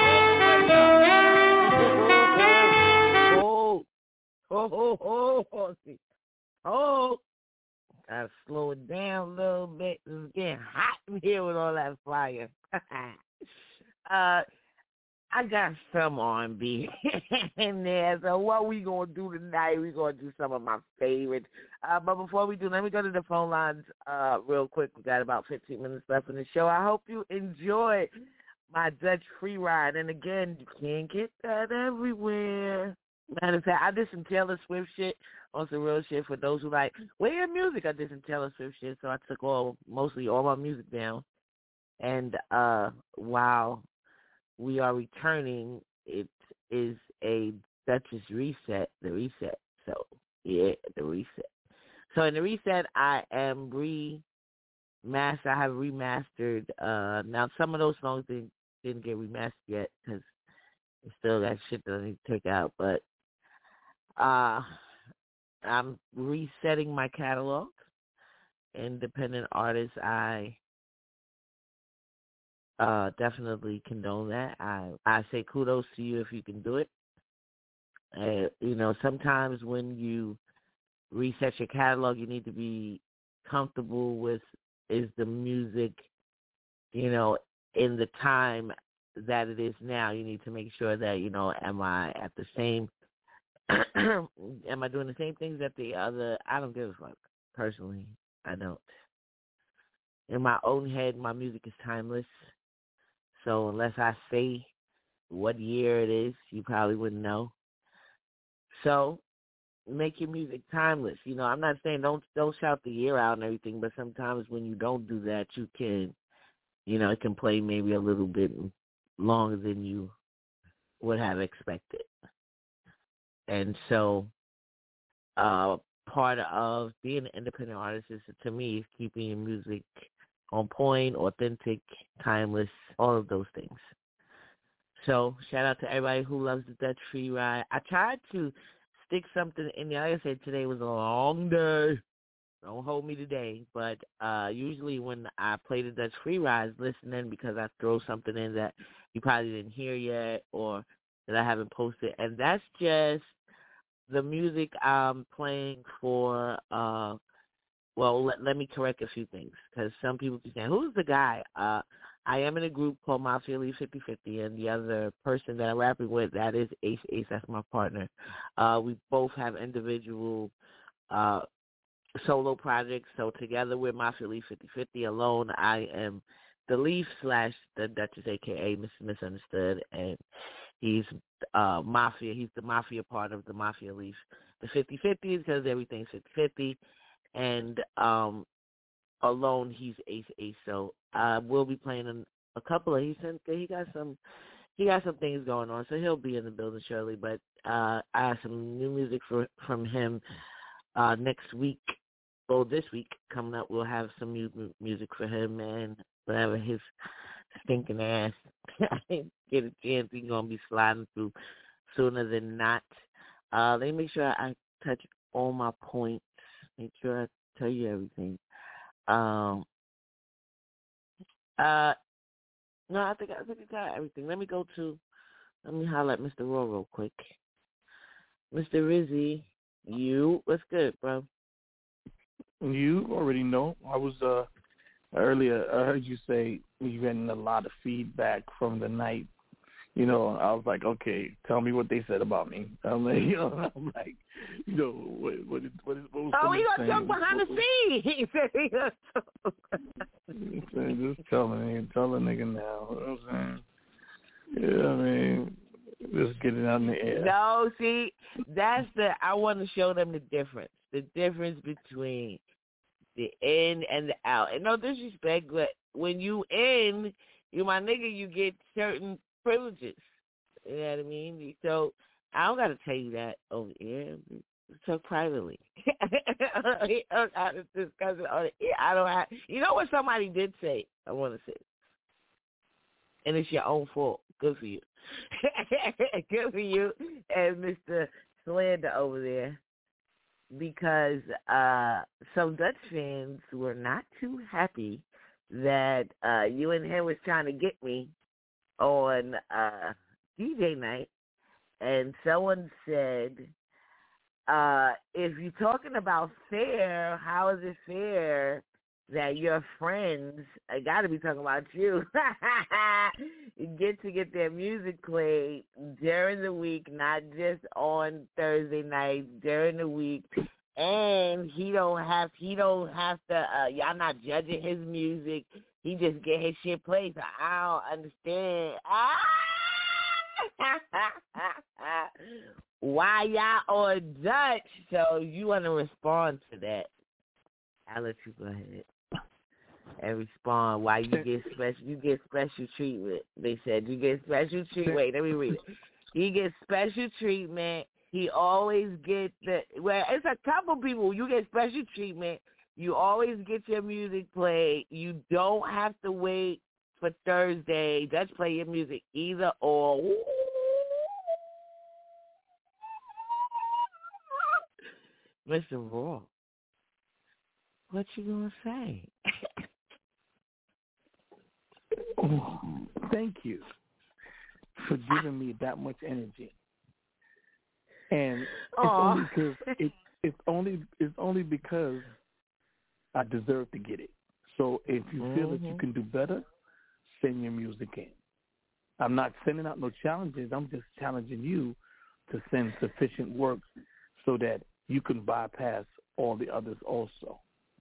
Oh, oh, oh, oh, oh. Gotta slow it down a little bit. It's getting hot in here with all that fire. uh, I got some R and B in there. So what we gonna do tonight? We gonna do some of my favorites. Uh, but before we do, let me go to the phone lines uh, real quick. We got about fifteen minutes left in the show. I hope you enjoy my Dutch free ride. And again, you can't get that everywhere. Matter of fact, I did some Taylor Swift shit on some real shit for those who like, where your music? I did some Taylor Swift shit, so I took all, mostly all my music down. And uh, while we are returning, it is a Duchess reset, the reset. So, yeah, the reset. So in the reset, I am remastered. I have remastered. Uh, now, some of those songs didn't, didn't get remastered yet because it's still that shit that I need to take out. But uh, I'm resetting my catalog. Independent artists, I uh, definitely condone that. I, I say kudos to you if you can do it. Uh, you know, sometimes when you reset your catalog, you need to be comfortable with, is the music, you know, in the time that it is now. You need to make sure that, you know, am I at the same, am I doing the same things that the other, I don't give a fuck, personally. I don't. In my own head, my music is timeless. So unless I say what year it is, you probably wouldn't know. So make your music timeless. You know, I'm not saying don't don't shout the year out and everything, but sometimes when you don't do that, you can, you know, it can play maybe a little bit longer than you would have expected. And so uh, part of being an independent artist is, to me, is keeping your music on point, authentic, timeless, all of those things. So shout out to everybody who loves the Dutch Free Ride. I tried to stick something in there. Like I said, today was a long day. Don't hold me today. But uh, usually when I play the Dutch Free Rides, listen in because I throw something in that you probably didn't hear yet or that I haven't posted. And that's just the music I'm playing for, uh, well, let, let me correct a few things because some people keep saying, who's the guy? Uh, I am in a group called Mafia Elite fifty fifty, and the other person that I'm rapping with, that is Ace Ace. That's my partner. Uh, we both have individual uh, solo projects. So together we're Mafia Elite fifty fifty. Alone, I am the Leaf slash the Duchess, a k a. Mister Misunderstood, and he's uh, Mafia. He's the Mafia part of the Mafia Leaf. The fifty fifty is because everything's fifty fifty, and um, alone he's Ace Ace. So uh, we'll be playing a, a couple of. He sent. He got some. He got some things going on, so he'll be in the building shortly. But uh, I have some new music for, from him uh, next week. Well, this week coming up, we'll have some new music for him, and whatever his stinking ass get a chance, he's gonna be sliding through sooner than not. Uh, let me make sure I touch all my points. Make sure I tell you everything. Um. Uh. No, I think I think I got everything. Let me go to. Let me holler at Mister Raw real quick. Mister Rizzy, you what's good, bro?
You already know. I was uh earlier. I heard you say you're getting a lot of feedback from the night. You know, I was like, okay, tell me what they said about me. I'm like, you know, I'm like, you know, what what what, what was
oh, we gonna jump behind
what,
the scenes.
Just tell me, tell the nigga now. You know what I'm saying? Yeah, I mean, Let's get it out in the air.
No, see, that's the, I want to show them the difference. The difference between the in and the out. And no disrespect, but when you in, you my nigga, you get certain privileges. You know what I mean? So I don't got to tell you that over here. Talk privately. I don't discuss it on the air. I don't have, you know what somebody did say? I want to say. And it's your own fault. Good for you. Good for you and Mister Slander over there. Because uh, some Dutch fans were not too happy that uh, you and him was trying to get me on uh, D J night. And someone said, uh, if you're talking about fair, how is it fair that your friends, I got to be talking about you, get to get their music played during the week, not just on Thursday night, during the week, and he don't have, he don't have to, uh, y'all not judging his music, he just get his shit played, so I don't understand. Ah! Why y'all on Dutch? So you want to respond to that? I'll let you go ahead and respond. Why you get special? You get special treatment. They said you get special treatment. Wait, let me read it. He gets special treatment. He always get the. Well, it's a couple people. You get special treatment. You always get your music played. You don't have to wait for Thursday. Dutch play your music either or. Mister Raw, what you gonna say?
Oh, thank you for giving me that much energy, and it's
Aww.
only because it, it's only it's only because I deserve to get it. So if you feel mm-hmm. that you can do better, send your music in. I'm not sending out no challenges. I'm just challenging you to send sufficient work so that you can bypass all the others also.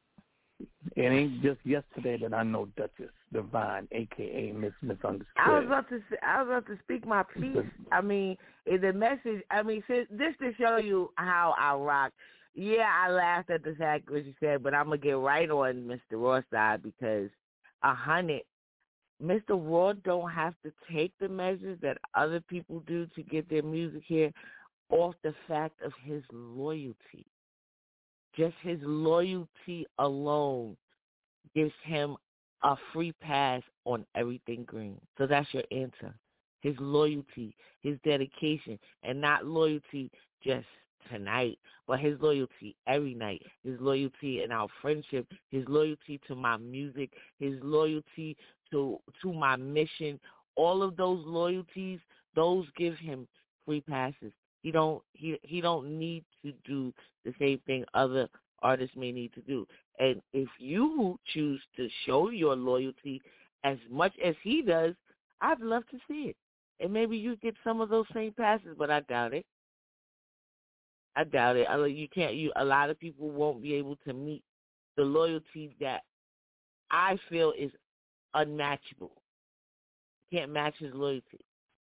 It ain't just yesterday that I know Duchess Divine, a k a. Miss Misunderstood.
I was about to say, I was about to speak my piece. I mean, the message, I mean, this to show you how I rock. Yeah, I laughed at the fact what you said, but I'm going to get right on Mister Raw's side because a hundred, Mister Raw don't have to take the measures that other people do to get their music here off the fact of his loyalty. Just his loyalty alone gives him a free pass on everything green. So that's your answer. His loyalty, his dedication, and not loyalty just tonight, but his loyalty every night, his loyalty in our friendship, his loyalty to my music, his loyalty to to my mission. All of those loyalties, those give him free passes. He don't he he don't need to do the same thing other artists may need to do. And if you choose to show your loyalty as much as he does, I'd love to see it. And maybe you get some of those same passes, but I doubt it. I doubt it. I, you can't. You a lot of people won't be able to meet the loyalty that I feel is unmatchable. You can't match his loyalty.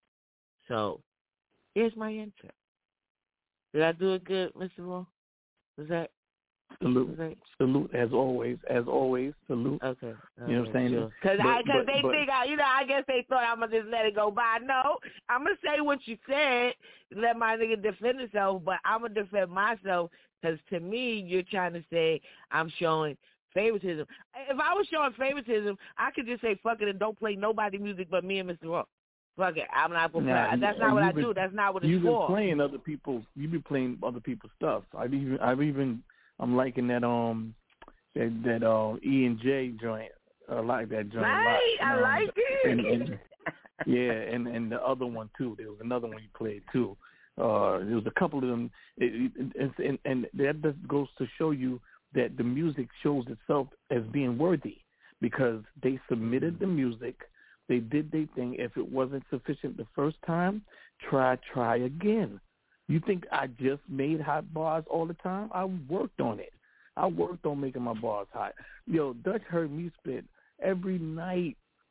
So here's my answer. Did I do it good, Mister Raw? Was that?
Salute.
Was that?
Salute, as always. As always, salute.
Okay.
You know what I'm saying?
Because
sure.
Because they
but,
think, I, you know, I guess they thought I'm going to just let it go by. No, I'm going to say what you said, let my nigga defend himself, but I'm going to defend myself because to me, you're trying to say I'm showing favoritism. If I was showing favoritism, I could just say fuck it and don't play nobody music but me and Mister Raw. Fuck it, I'm not gonna
nah,
play. That's not what I
been,
do. That's not what it's
you've
for.
You've been playing other people's. You've been playing other people's stuff. I've even, I've even, I'm liking that um, that that uh E and J joint. I like that joint.
Right,
a lot.
I
um,
like it.
And, and, yeah, and and the other one too. There was another one you played too. Uh, there was a couple of them, it, it, and and that just goes to show you that the music shows itself as being worthy because they submitted the music. They did their thing. If it wasn't sufficient the first time, try, try again. You think I just made hot bars all the time? I worked on it. I worked on making my bars hot. Yo, Dutch heard me spit every night.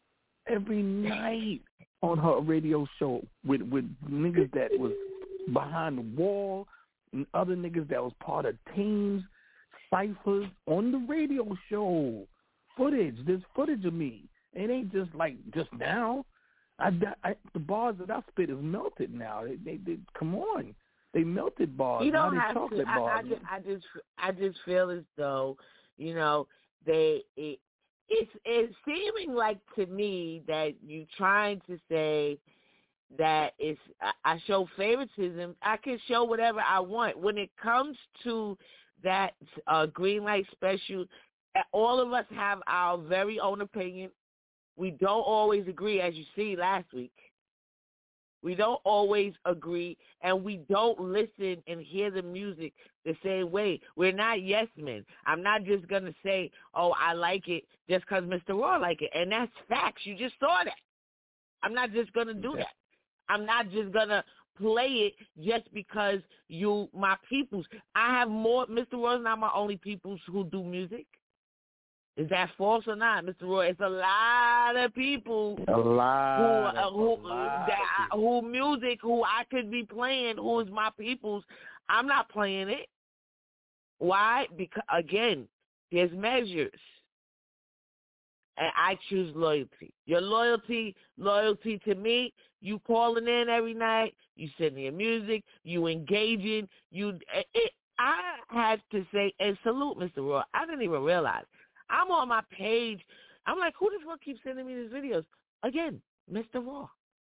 every night on her radio show with with niggas that was behind the wall and other niggas that was part of teams, ciphers on the radio show. Footage, there's footage of me. It ain't just like just now. I, I the bars that I spit is melted now. They, they, they come on, they melted bars.
You don't
now
have
they chocolate
to. I,
bars.
I, just, I just, I just feel as though, you know, they. It, it's it's seeming like to me that you trying to say that it's I, I show favoritism. I can show whatever I want when it comes to that uh, green light special. All of us have our very own opinion. We don't always agree, as you see last week. We don't always agree, and we don't listen and hear the music the same way. We're not yes men. I'm not just going to say, oh, I like it just because Mister Raw like it. And that's facts. You just saw that. I'm not just going to do that. I'm not just going to play it just because you, my peoples. I have more, Mister Raw's not my only peoples who do music. Is that false or not, Mister Roy? It's a lot of people
a lot
who, uh, who,
a lot
that I, who music who I could be playing, who is my people's. I'm not playing it. Why? Because, again, there's measures. And I choose loyalty. Your loyalty, loyalty to me, you calling in every night, you sending your music, you engaging, you. It, I had to say, and salute Mister Roy. I didn't even realize. I'm on my page. I'm like, who the fuck keeps sending me these videos? Again, Mister Raw.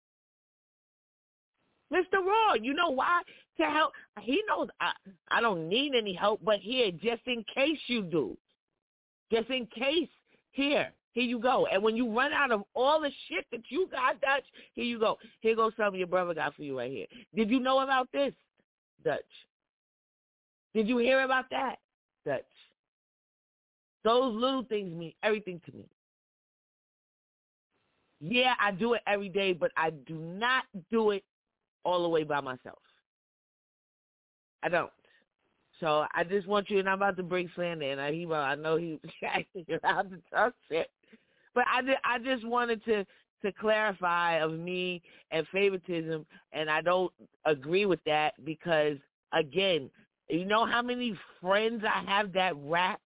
Mister Raw, you know why? To help. He knows I, I don't need any help, but here, just in case you do. Just in case, here, here you go. And when you run out of all the shit that you got, Dutch, here you go. Here goes something your brother got for you right here. Did you know about this, Dutch? Did you hear about that, Dutch? Those little things mean everything to me. Yeah, I do it every day, but I do not do it all the way by myself. I don't. So I just want you, and I'm about to bring Slander in. I, he, I know he, he's about to talk shit. But I, did, I just wanted to, to clarify of me and favoritism, and I don't agree with that because, again, you know how many friends I have that rap?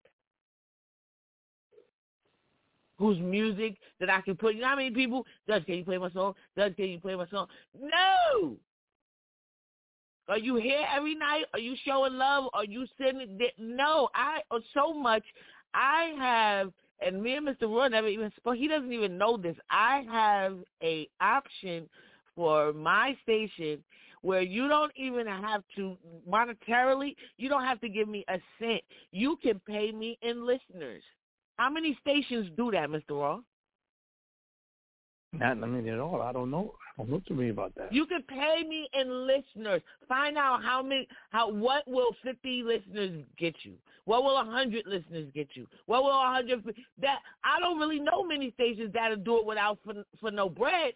Whose music that I can put. You know how many people? Doug, can you play my song? Doug, can you play my song? No. Are you here every night? Are you showing love? Are you sending? No. I so much. I have, and me and Mister Roy never even spoke. He doesn't even know this. I have a option for my station where you don't even have to monetarily. You don't have to give me a cent. You can pay me in listeners. How many stations do that, Mister Raw?
Not I mean at all. I don't know. I don't know to me about that.
You can pay me in listeners. Find out how many. How what will fifty listeners get you? What will a hundred listeners get you? What will a hundred? That I don't really know many stations that'll do it without for, for no bread.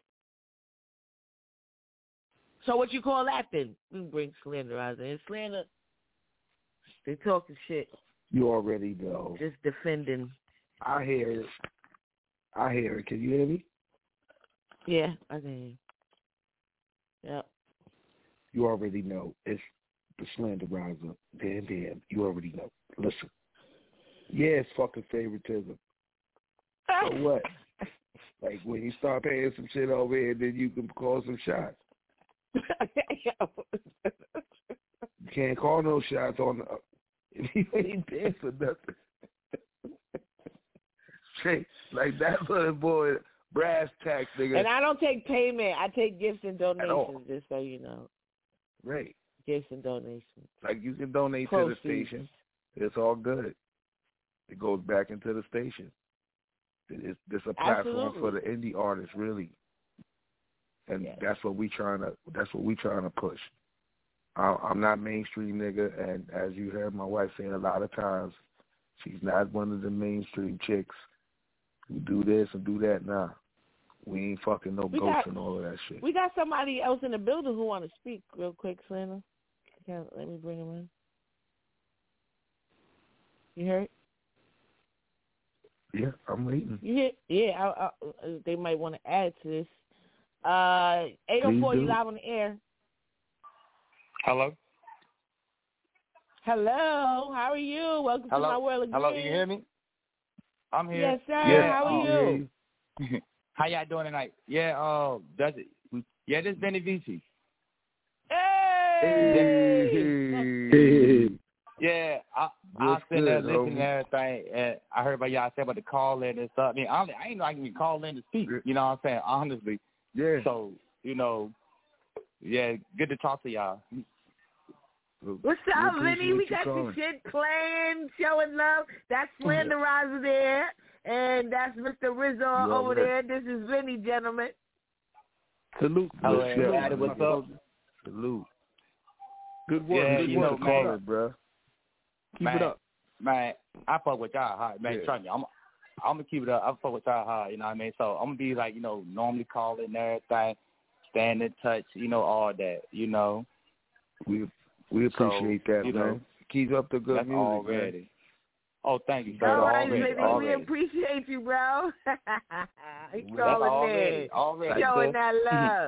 So what you call that then? We can bring Slander out there. Slander, they talking shit.
You already know.
Just defending.
I hear it. I hear it. Can you hear me?
Yeah, I can hear you. Yep.
You already know. It's the Slanderizer. Damn, damn. You already know. Listen. Yeah, it's fucking favoritism. So what? Like when you start paying some shit over here, then you can call some shots. You can't call no shots on the, if you ain't paying for nothing. Like that little boy, brass tax nigga.
And I don't take payment. I take gifts and donations, just so you know.
Right.
Gifts and donations.
Like you can donate
Proceeds.
to the station. It's all good. It goes back into the station. It's, it's a platform
Absolutely.
for the indie artists, really. And
yes.
that's what we trying to. That's what we trying to push. I, I'm not mainstream, nigga, and as you heard my wife say a lot of times, she's not one of the mainstream chicks who do this and do that. Nah, we ain't fucking no
we
ghosts
got,
and all of that shit.
We got somebody else in the building who want to speak real quick, Slander. Can let me bring him in. You heard?
Yeah, I'm waiting.
Yeah, yeah. I, I, they might want to add to this. Uh, eight oh four, you live on the air.
Hello.
Hello. How are you? Welcome
Hello?
to my world again.
Hello. You hear me? I'm here.
Yes, sir.
Yeah,
How are
um, you? How y'all doing tonight? Yeah. Uh, does it? Yeah, this is Benny Vici.
Hey.
Hey.
Yeah, I I
What's
sitting there
good,
listening to
homie?
everything, and I heard about y'all say about the call in and stuff. I mean, I, I ain't know I can call in to speak. You know what I'm saying? Honestly.
Yeah.
So you know, yeah, good to talk to y'all.
What's up, Vinny? We got your shit playing, showing love. That's Slanderizer there, and that's Mister Rizzo over there. This is Vinny, gentlemen.
Salute.
Hello,
Salute.
everybody. What's up?
Salute.
Good work.
Yeah,
Good
you
work,
know, man.
caller, bro. Keep
man,
it up.
Man, I fuck with y'all hard. Man,
Yeah.
trust me. I'm I'm gonna keep it up. I fuck with y'all hard, you know what I mean? So I'm gonna be like, you know, normally calling and everything, staying in touch, you know, all that, you know.
We we appreciate
So,
that,
you
man.
know,
Keep up the good
that's
music,
already.
man.
Oh, thank you, sir.
All right,
already,
Vinny,
already.
we appreciate you, bro. He
That's
calling
already,
in,
already.
showing that love.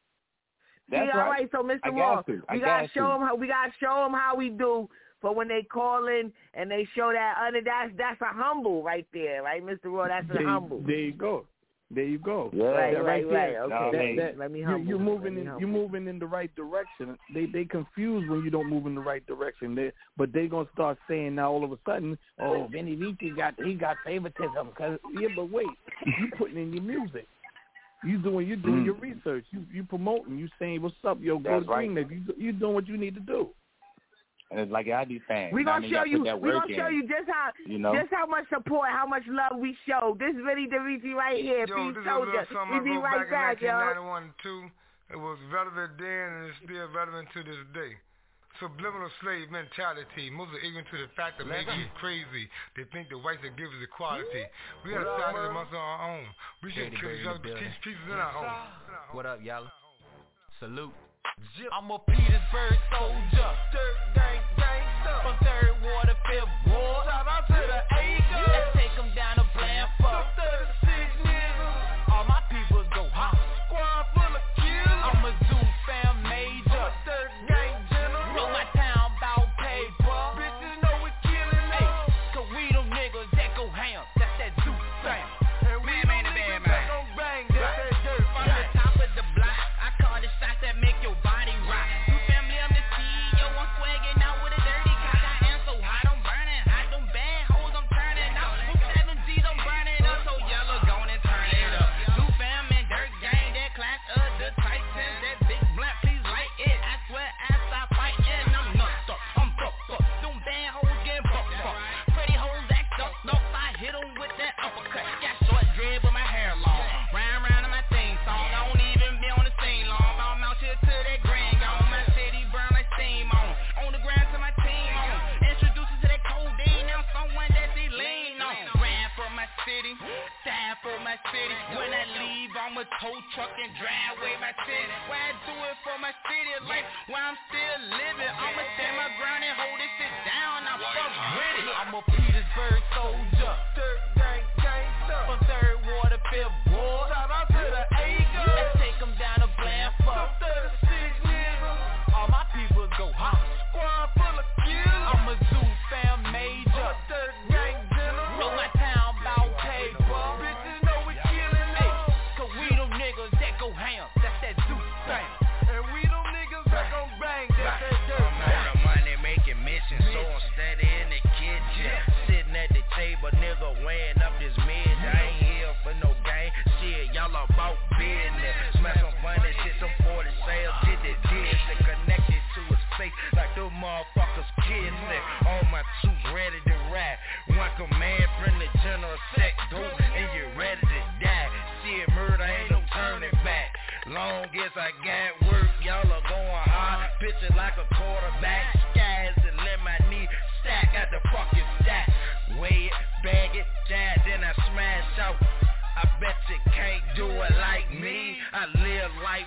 That's
See, all
right.
right, so Mister
I got
Wall,
to. I
we gotta
got
show
to.
them how we gotta show them how we do for when they call in and they show that under that's that's a humble right there, right, Mister Raw? That's a
There,
humble.
there you go. There you go.
Yeah.
Right,
That
right, right.
there,
Okay,
that, that,
let me
you,
humble.
you're
him.
moving
Let me
in.
humble
You're
him.
moving in the right direction. They they confused when you don't move in the right direction. They, but they gonna start saying now all of a sudden, oh, Vinny Vici got he got favoritism. Cause yeah, but wait, you putting in your music. You doing you doing
Mm.
your research. You you promoting. You saying what's up, yo? Go
That's
to
right.
Green Life. You you doing what you need to do.
And it's like I be saying.
We
you know what I
gonna
mean?
show
Gotta
you.
put that
We
work
gonna show
in,
you just how
you know?
just how much support, how much love we show. This is Vinny DeVici right here.
Yo,
Peace
this is a little
soldier.
something
We
I
be
wrote
right
back
back,
in
yo.
nineteen ninety-one and two. It was relevant then and it's still relevant to this day. Subliminal slave mentality. Most are ignorant to the fact that maybe it's crazy. They think the whites that give us equality. We gotta start it amongst our own. We should kill each other, teach pieces in our own.
What up, y'all? Salute. I'm a Petersburg soldier. Dirt gang gangster. From third ward to fifth ward. Shout out to the acres. Let's take them down to Blandford. thirty-six niggas. All my people go hot. Squad full of killers. I'm a zoo fam major. I'm a dirt gang general. Know my town bout paper. Bitches know we killing them. Hey, cause we them niggas that go ham. That's that zoo fam. And we man, them niggas that gon' bang. That's that dirt. From the top of the block, I call the shots that make your body rock. You family, I'm the C E O, I'm swagging out with a dirty cock. I am so hot, I'm burning hot. Them bad hoes, I'm turning out. Them seven G's, I'm burning up. So yellow, gone and turn it up. New fam and dirt gang, that class of the Titans. That big blunt, please light it. I swear I stop fighting. I'm nuts up, I'm fucked up. Them bad hoes getting fucked up. Pretty hoes act up, no, I hit them with that uppercut. Got short dread, but my hair long. Round round in my theme song. I don't even be on the scene long. I'm out here to that grand gone. My city burn like steam on. On the ground to my team on. Introducing to that codeine. Now someone that they lean on. Ran for my city, died for my city. When I leave, I'm a tow truck and drive away my city. Why I do it for my city life? While I'm still living, I'ma stand my ground and hold this shit down. I fuck with it. I'm a Petersburg soldier. Dirt gang gangster. From third ward to fifth ward. Shout out to the acres. Let's take them down to Blandford. thirty-six niggas. All my people go hot. Squad full of killers. I'm a zoo fam major. I'm a dirt gang general. Know my town bout paper. Bitches know we killing them. Cause we them niggas that go ham. That's that zoo fam.
And we them niggas that gon' bang. That's that dirt.
I'm on a money making mission, so I'm steady in the kitchen. Sitting at the table, nigga weighing up this mid. I ain't here for no game. Shit, y'all about business. Smash some funny shit, some forty sales. Did the dish and connected to his face like them motherfuckers kissing. All my troops ready to ride. One command from the general set, go and you ready to die. Shit, murder ain't no turning back. Long as I got work, y'all are going hard. Pitching like a quarterback. Skies and let my knee stack at the fucking stack. Weigh it, bag it, down, then I smash out. I bet you can't do it like me. I live life fire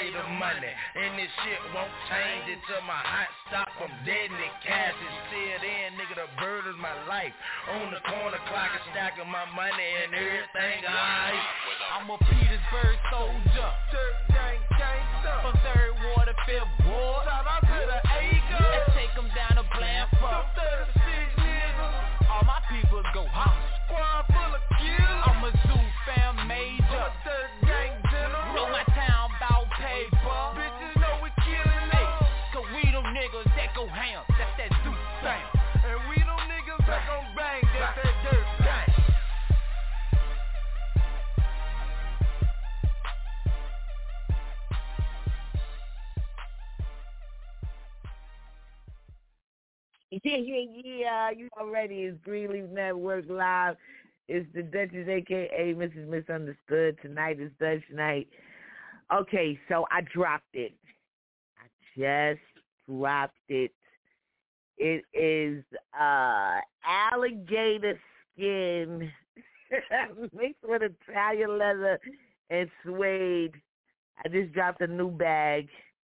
the money. And this shit won't change until my heart stop. I'm dead and the cash is still there, nigga. The bird is my life. On the corner clock and stacking my money and everything alright.
I'm a Petersburg soldier, dirt gang gangster, from third ward to fifth ward. Shout out to the acres. Let's take them down to Blandford. thirty-six niggas. All my people go hot. Squad full of killers. I'm a zoo fam major. I'm a dirt gang general. Know my town bout paper. Bitches know we killing it. Cause we them niggas that go ham. That's that zoo fam. And we them niggas that gon' bang. That's that dirt gang.
Yeah, yeah, yeah. You already. It's Greenleaf Network Live. It's the Duchess, a k a. Missus Misunderstood. Tonight is Dutch night. Okay, so I dropped it. I just dropped it. It is uh, alligator skin mixed with Italian leather and suede. I just dropped a new bag.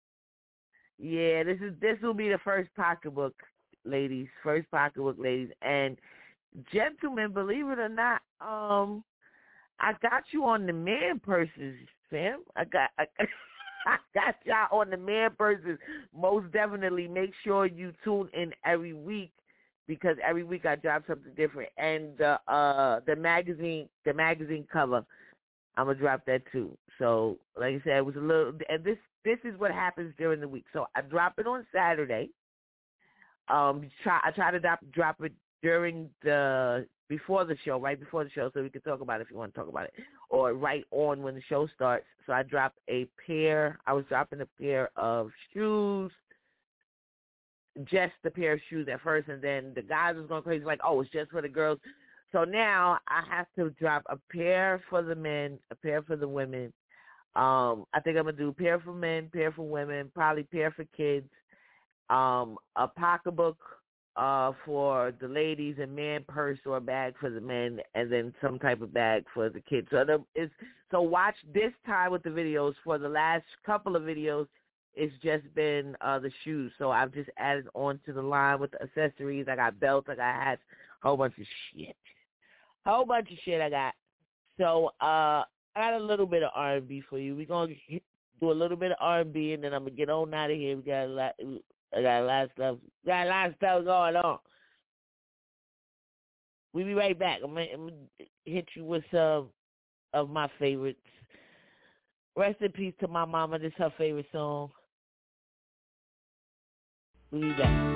Yeah, this is this will be the first pocketbook. Ladies, first pocketbook, ladies, and gentlemen, believe it or not, um, I got you on the man purses, fam. I got, I, I got y'all on the man purses. Most definitely, make sure you tune in every week because every week I drop something different, and the uh the magazine, the magazine cover, I'm gonna drop that too. So, like I said, it was a little, and this this is what happens during the week. So I drop it on Saturday. Um, try I try to drop drop it during the before the show, right before the show, so we can talk about it if you want to talk about it, or right on when the show starts. So I dropped a pair. I was dropping a pair of shoes, just a pair of shoes at first, and then the guys was going crazy, like, oh, it's just for the girls. So now I have to drop a pair for the men, a pair for the women. Um, I think I'm gonna do a pair for men, pair for women, probably pair for kids. Um, a pocketbook uh, for the ladies, a man purse or a bag for the men, and then some type of bag for the kids. So the, it's, so watch this time with the videos. For the last couple of videos, it's just been uh, the shoes. So I've just added on to the line with the accessories. I got belts, I got hats, a whole bunch of shit. Whole bunch of shit I got. So uh, I got a little bit of R and B for you. We're going to do a little bit of R and B, and then I'm going to get on out of here. We got a lot... I got a lot of stuff. Got a lot of stuff going on. We'll be right back. I'm gonna, I'm gonna hit you with some of my favorites. Rest in peace to my mama. This is her favorite song. We'll be back.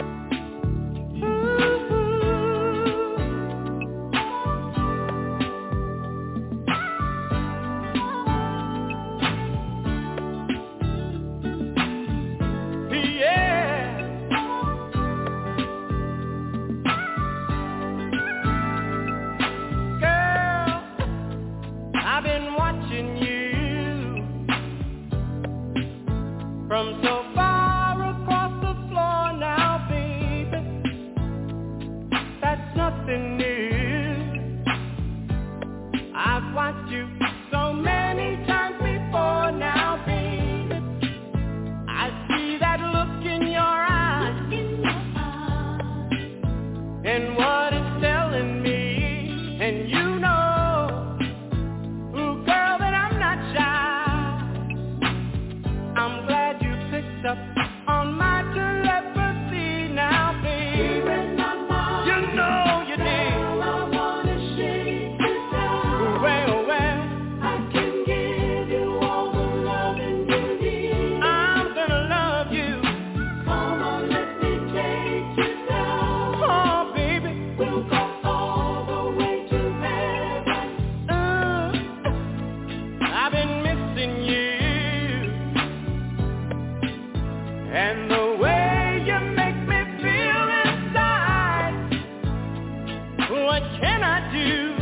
From so far across the floor now, baby, that's nothing new. I've watched you so many times before now, baby. I see that look in your eyes, and what it's telling me, and you know, ooh, girl, that I'm not shy. I'm glad up on my telepathy now, baby. You know you did. Well, I wanna shake you down. Well, well, I can give you all the loving you need. I'm gonna love you. Come on, let me take you down. Oh, baby, we'll go all the way to heaven. Uh, I've been missing you. And the way you make me feel inside, what can I do?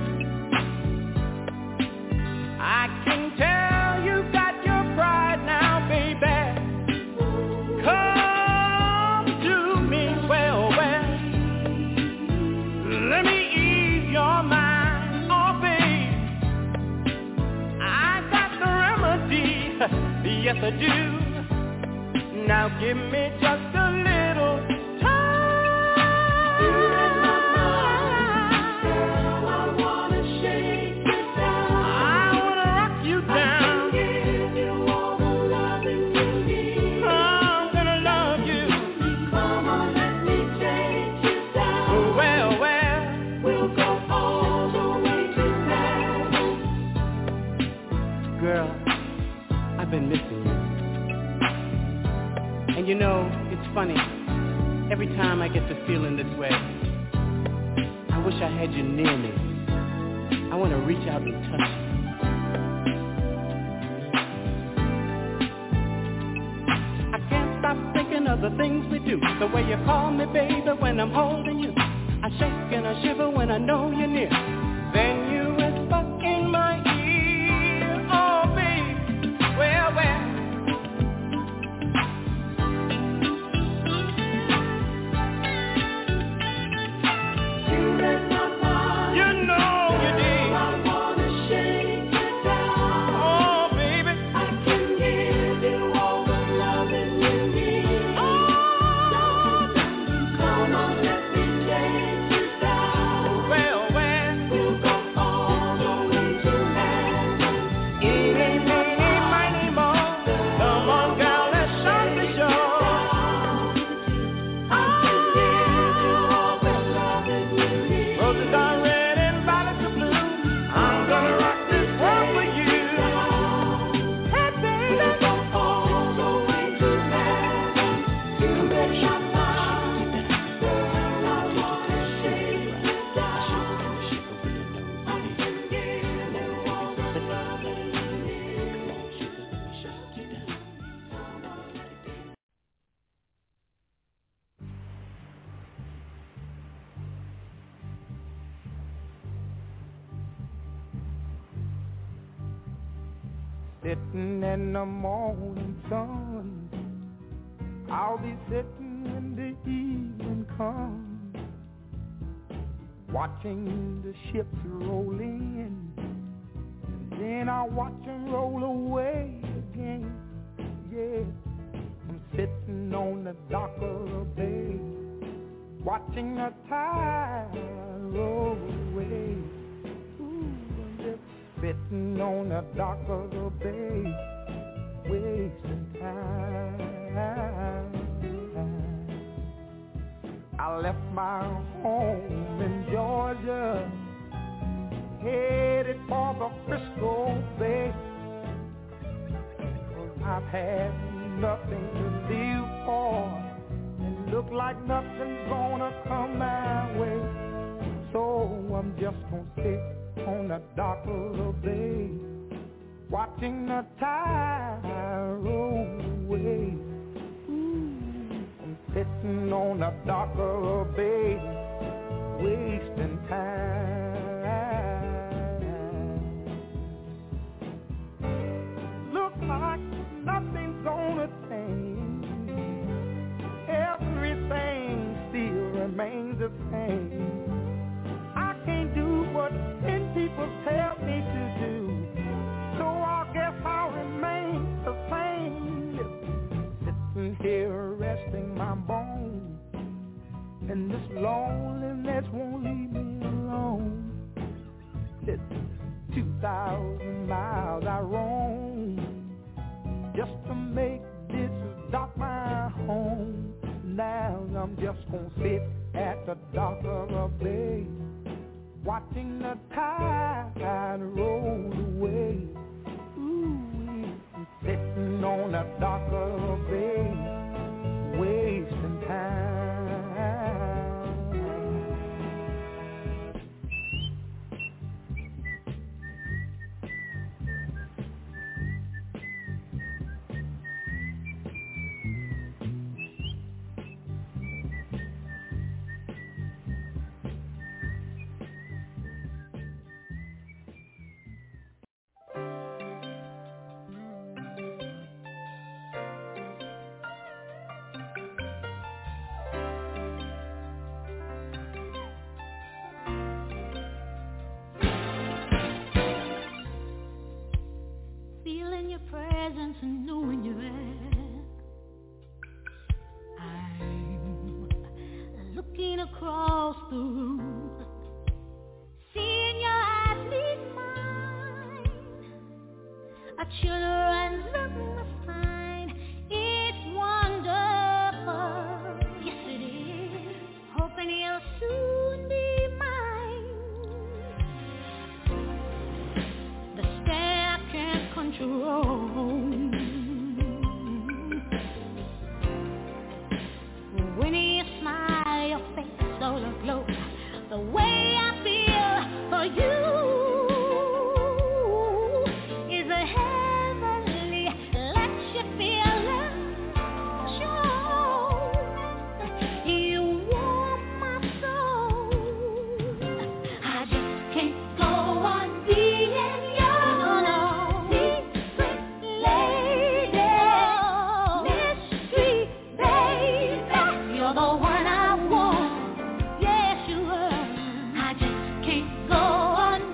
I can tell you got your pride now, baby. Come to me, well, well. Let me ease your mind, oh, babe. I got the remedy. yes I do. Now give me just a little time. Girl, I wanna shake you down. I wanna rock you down. I can give you all the loving you need. I'm gonna love you. Come on, let me take you down. Well, well, we'll go all the way to heaven. Girl, I've been missing you. And you know, it's funny, every time I get to feeling this way, I wish I had you near me. I want to reach out and touch you. I can't stop thinking of the things we do, the way you call me baby when I'm holding you. I shake and I shiver when I know you're near. Then you whisper in my ear, oh baby, well, well. Sitting in the morning sun, I'll be sitting when the evening comes, watching the ships roll in, and then I'll watch them roll away again. Yeah, I'm sitting on the dock of the bay, watching the tide roll away. Sitting on the dock of the bay, wasting time. I left my home in Georgia, headed for the Frisco Bay, 'cause I've had nothing to live for, and look like nothing's gonna come my way. So I'm just gonna sit on the dock of the bay, watching the tide roll away. Ooh, I'm sitting on the dock of the bay, wasting time. Look like nothing's gonna change, everything still remains the same. I can't do what ten people tell me to do, so I guess I'll remain the same. Sitting here resting my bones, and this loneliness won't leave me alone. It's two thousand miles I roam, just to make this dock my home. Now I'm just gonna sit at the dock of the bay, watching the tide roll away. Ooh, I'm sitting on the dock of the bay, wasting time.
Feeling your presence and knowing the room. Seeing your eyes meet mine, a children's look will find. It's wonderful, yes it is. Hoping you'll soon be mine. The stare I can't control. When you smile, your face all aglow. The way I feel for you is a heavenly. Let you feel it, sure. You warm my soul. I just can't go on being your secret lady, mystery baby. You're the one I want. Yes, you are. I just can't go on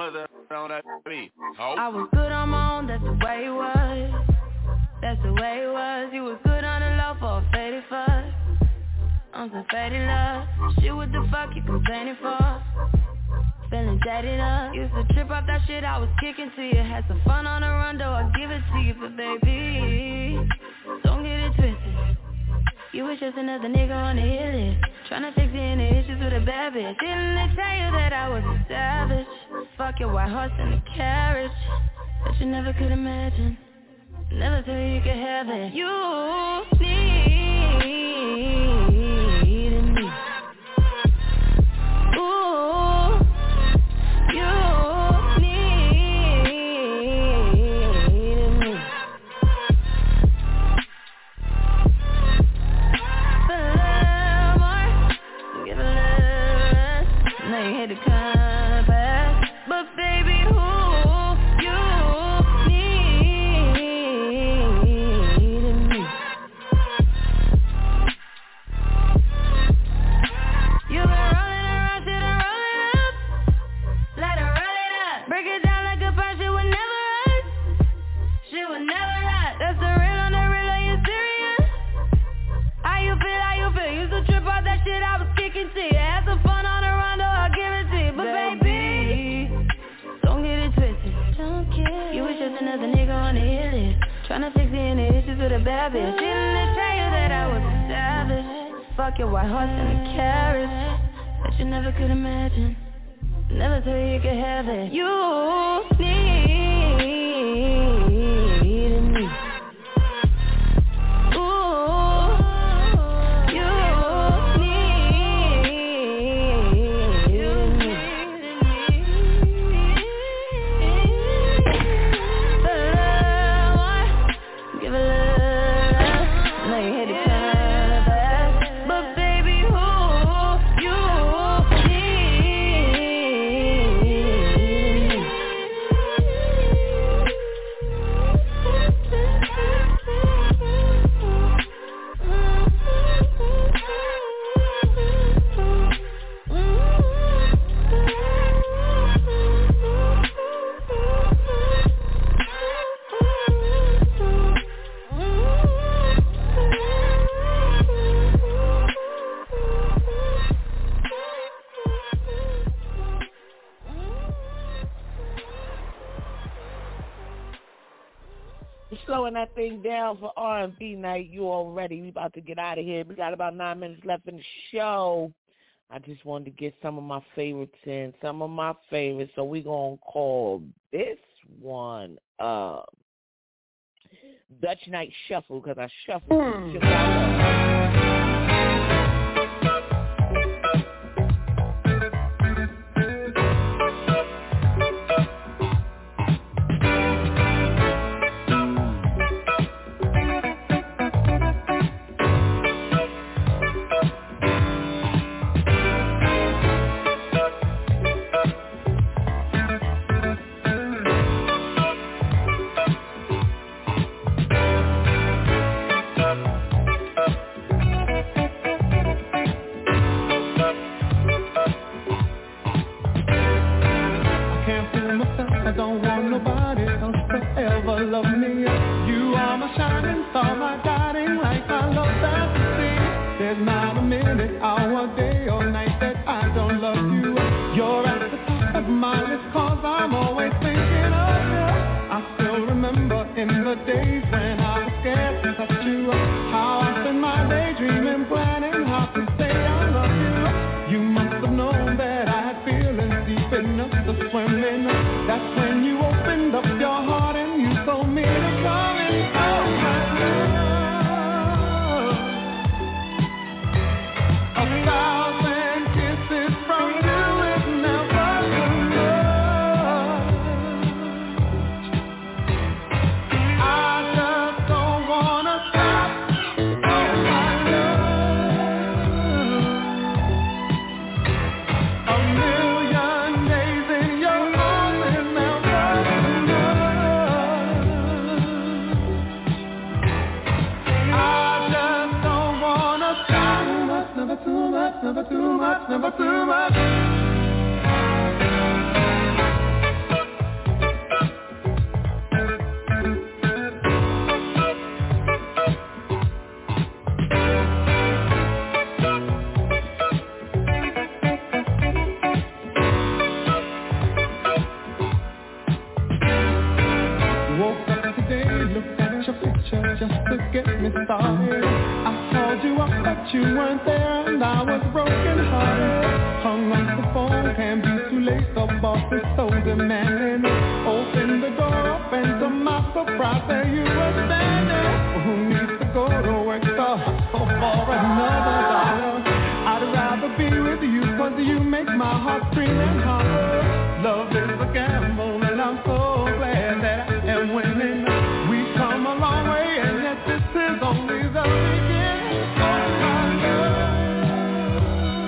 What's that on that beat? Oh.
I was good on my own, that's the way it was. That's the way it was. You was good on the low for a faded fuss. On some faded love. Shit, what the fuck you complaining for? Feeling jaded up. Used to trip off that shit I was kicking to you. Had some fun on the run, though I give it to you. But baby, don't get it twisted. You was just another nigga on the hit list. Tryna fix any issues with a bad bitch. Didn't they tell you that I was a savage? Fuck your white horse and a carriage that you never could imagine. Never thought you could have it. You needed me. Ooh, you needed me. For a little more, give a little less. Now you hit the compass, but baby, who you needed me. You been rolling around, shit and roll it up. Let her roll it up. Break it down like a fire, shit would never rust. Shit would never rust. That's the real on the real, are you serious? How you feel, how you feel? Used to trip out that shit I was kicking to you. Had some fun on the rondo, I'll give it to you. But baby, don't get it twisted. Don't care. You was just another nigga on the hit list. Tryna fix any issues with a bad bitch. Didn't they tell you that I was a savage? Fuck your white horse and a carriage that you never could imagine. Never thought you could have it. You needed me. Ooh, you needed me. For a little more, give a little less. Now you hit the compass, but baby, who you needed me.
We're slowing that thing down for R and B night. You already. We about to get out of here. We got about nine minutes left in the show. I just wanted to get some of my favorites in, some of my favorites. So we're going to call this one uh, Dutch Night Shuffle because I shuffled mm. shit I love.
I don't want nobody else to ever love me. You are my shining star, my guiding light, my love that's the sea. There's not a minute, hour, day or night that I don't love you. You're at the top of my list cause I'm always thinking of you. I still remember in the days when I was scared to touch you, how I spent my day dreaming, planning how to say I love you. You must have known that I had feelings deep enough to swim in. That's when you opened up your heart and you told me to come and oh my love. A thousand kisses from you is never enough. I just don't wanna stop. Oh my love. A million days in your arms is never enough. I just don't wanna stop. Never too much, never too much, never too much. started. I called you up, but you weren't there, and I was broken hearted. Hung up the phone, can't be too late, the boss is so demanding. Open the door up, and to my surprise, there you were standing. Who needs to go to work the hustle for another dollar? I'd rather be with you, cause you make my heart scream and holler. Love is a gamble, and I'm so glad that I am winning. We've come a long way, and yet this is only the beginning of my love.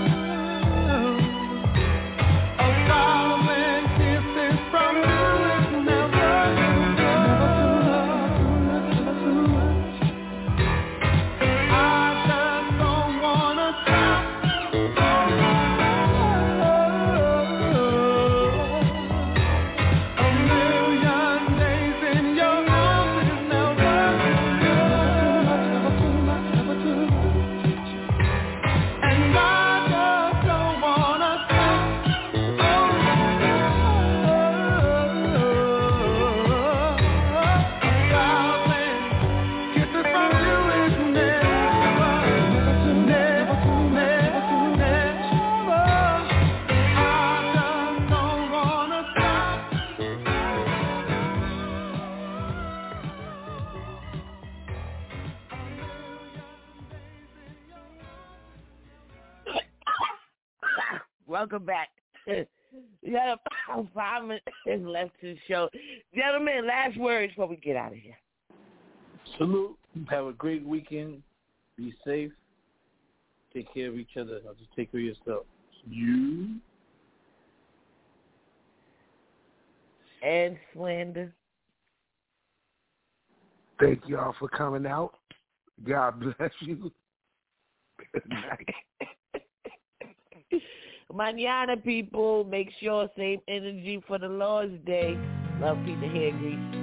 A thousand kisses from you is never enough. Never too much. I just don't wanna stop.
Welcome back. We got about five minutes left to the show. Gentlemen, last words before we get out of here.
Salute. Have a great weekend. Be safe. Take care of each other. I'll just take care of yourself. You.
And Slander.
Thank y'all for coming out. God bless you. Good night.
Mañana, people, make sure same energy for the Lord's Day. Love, Peter Hair Grease.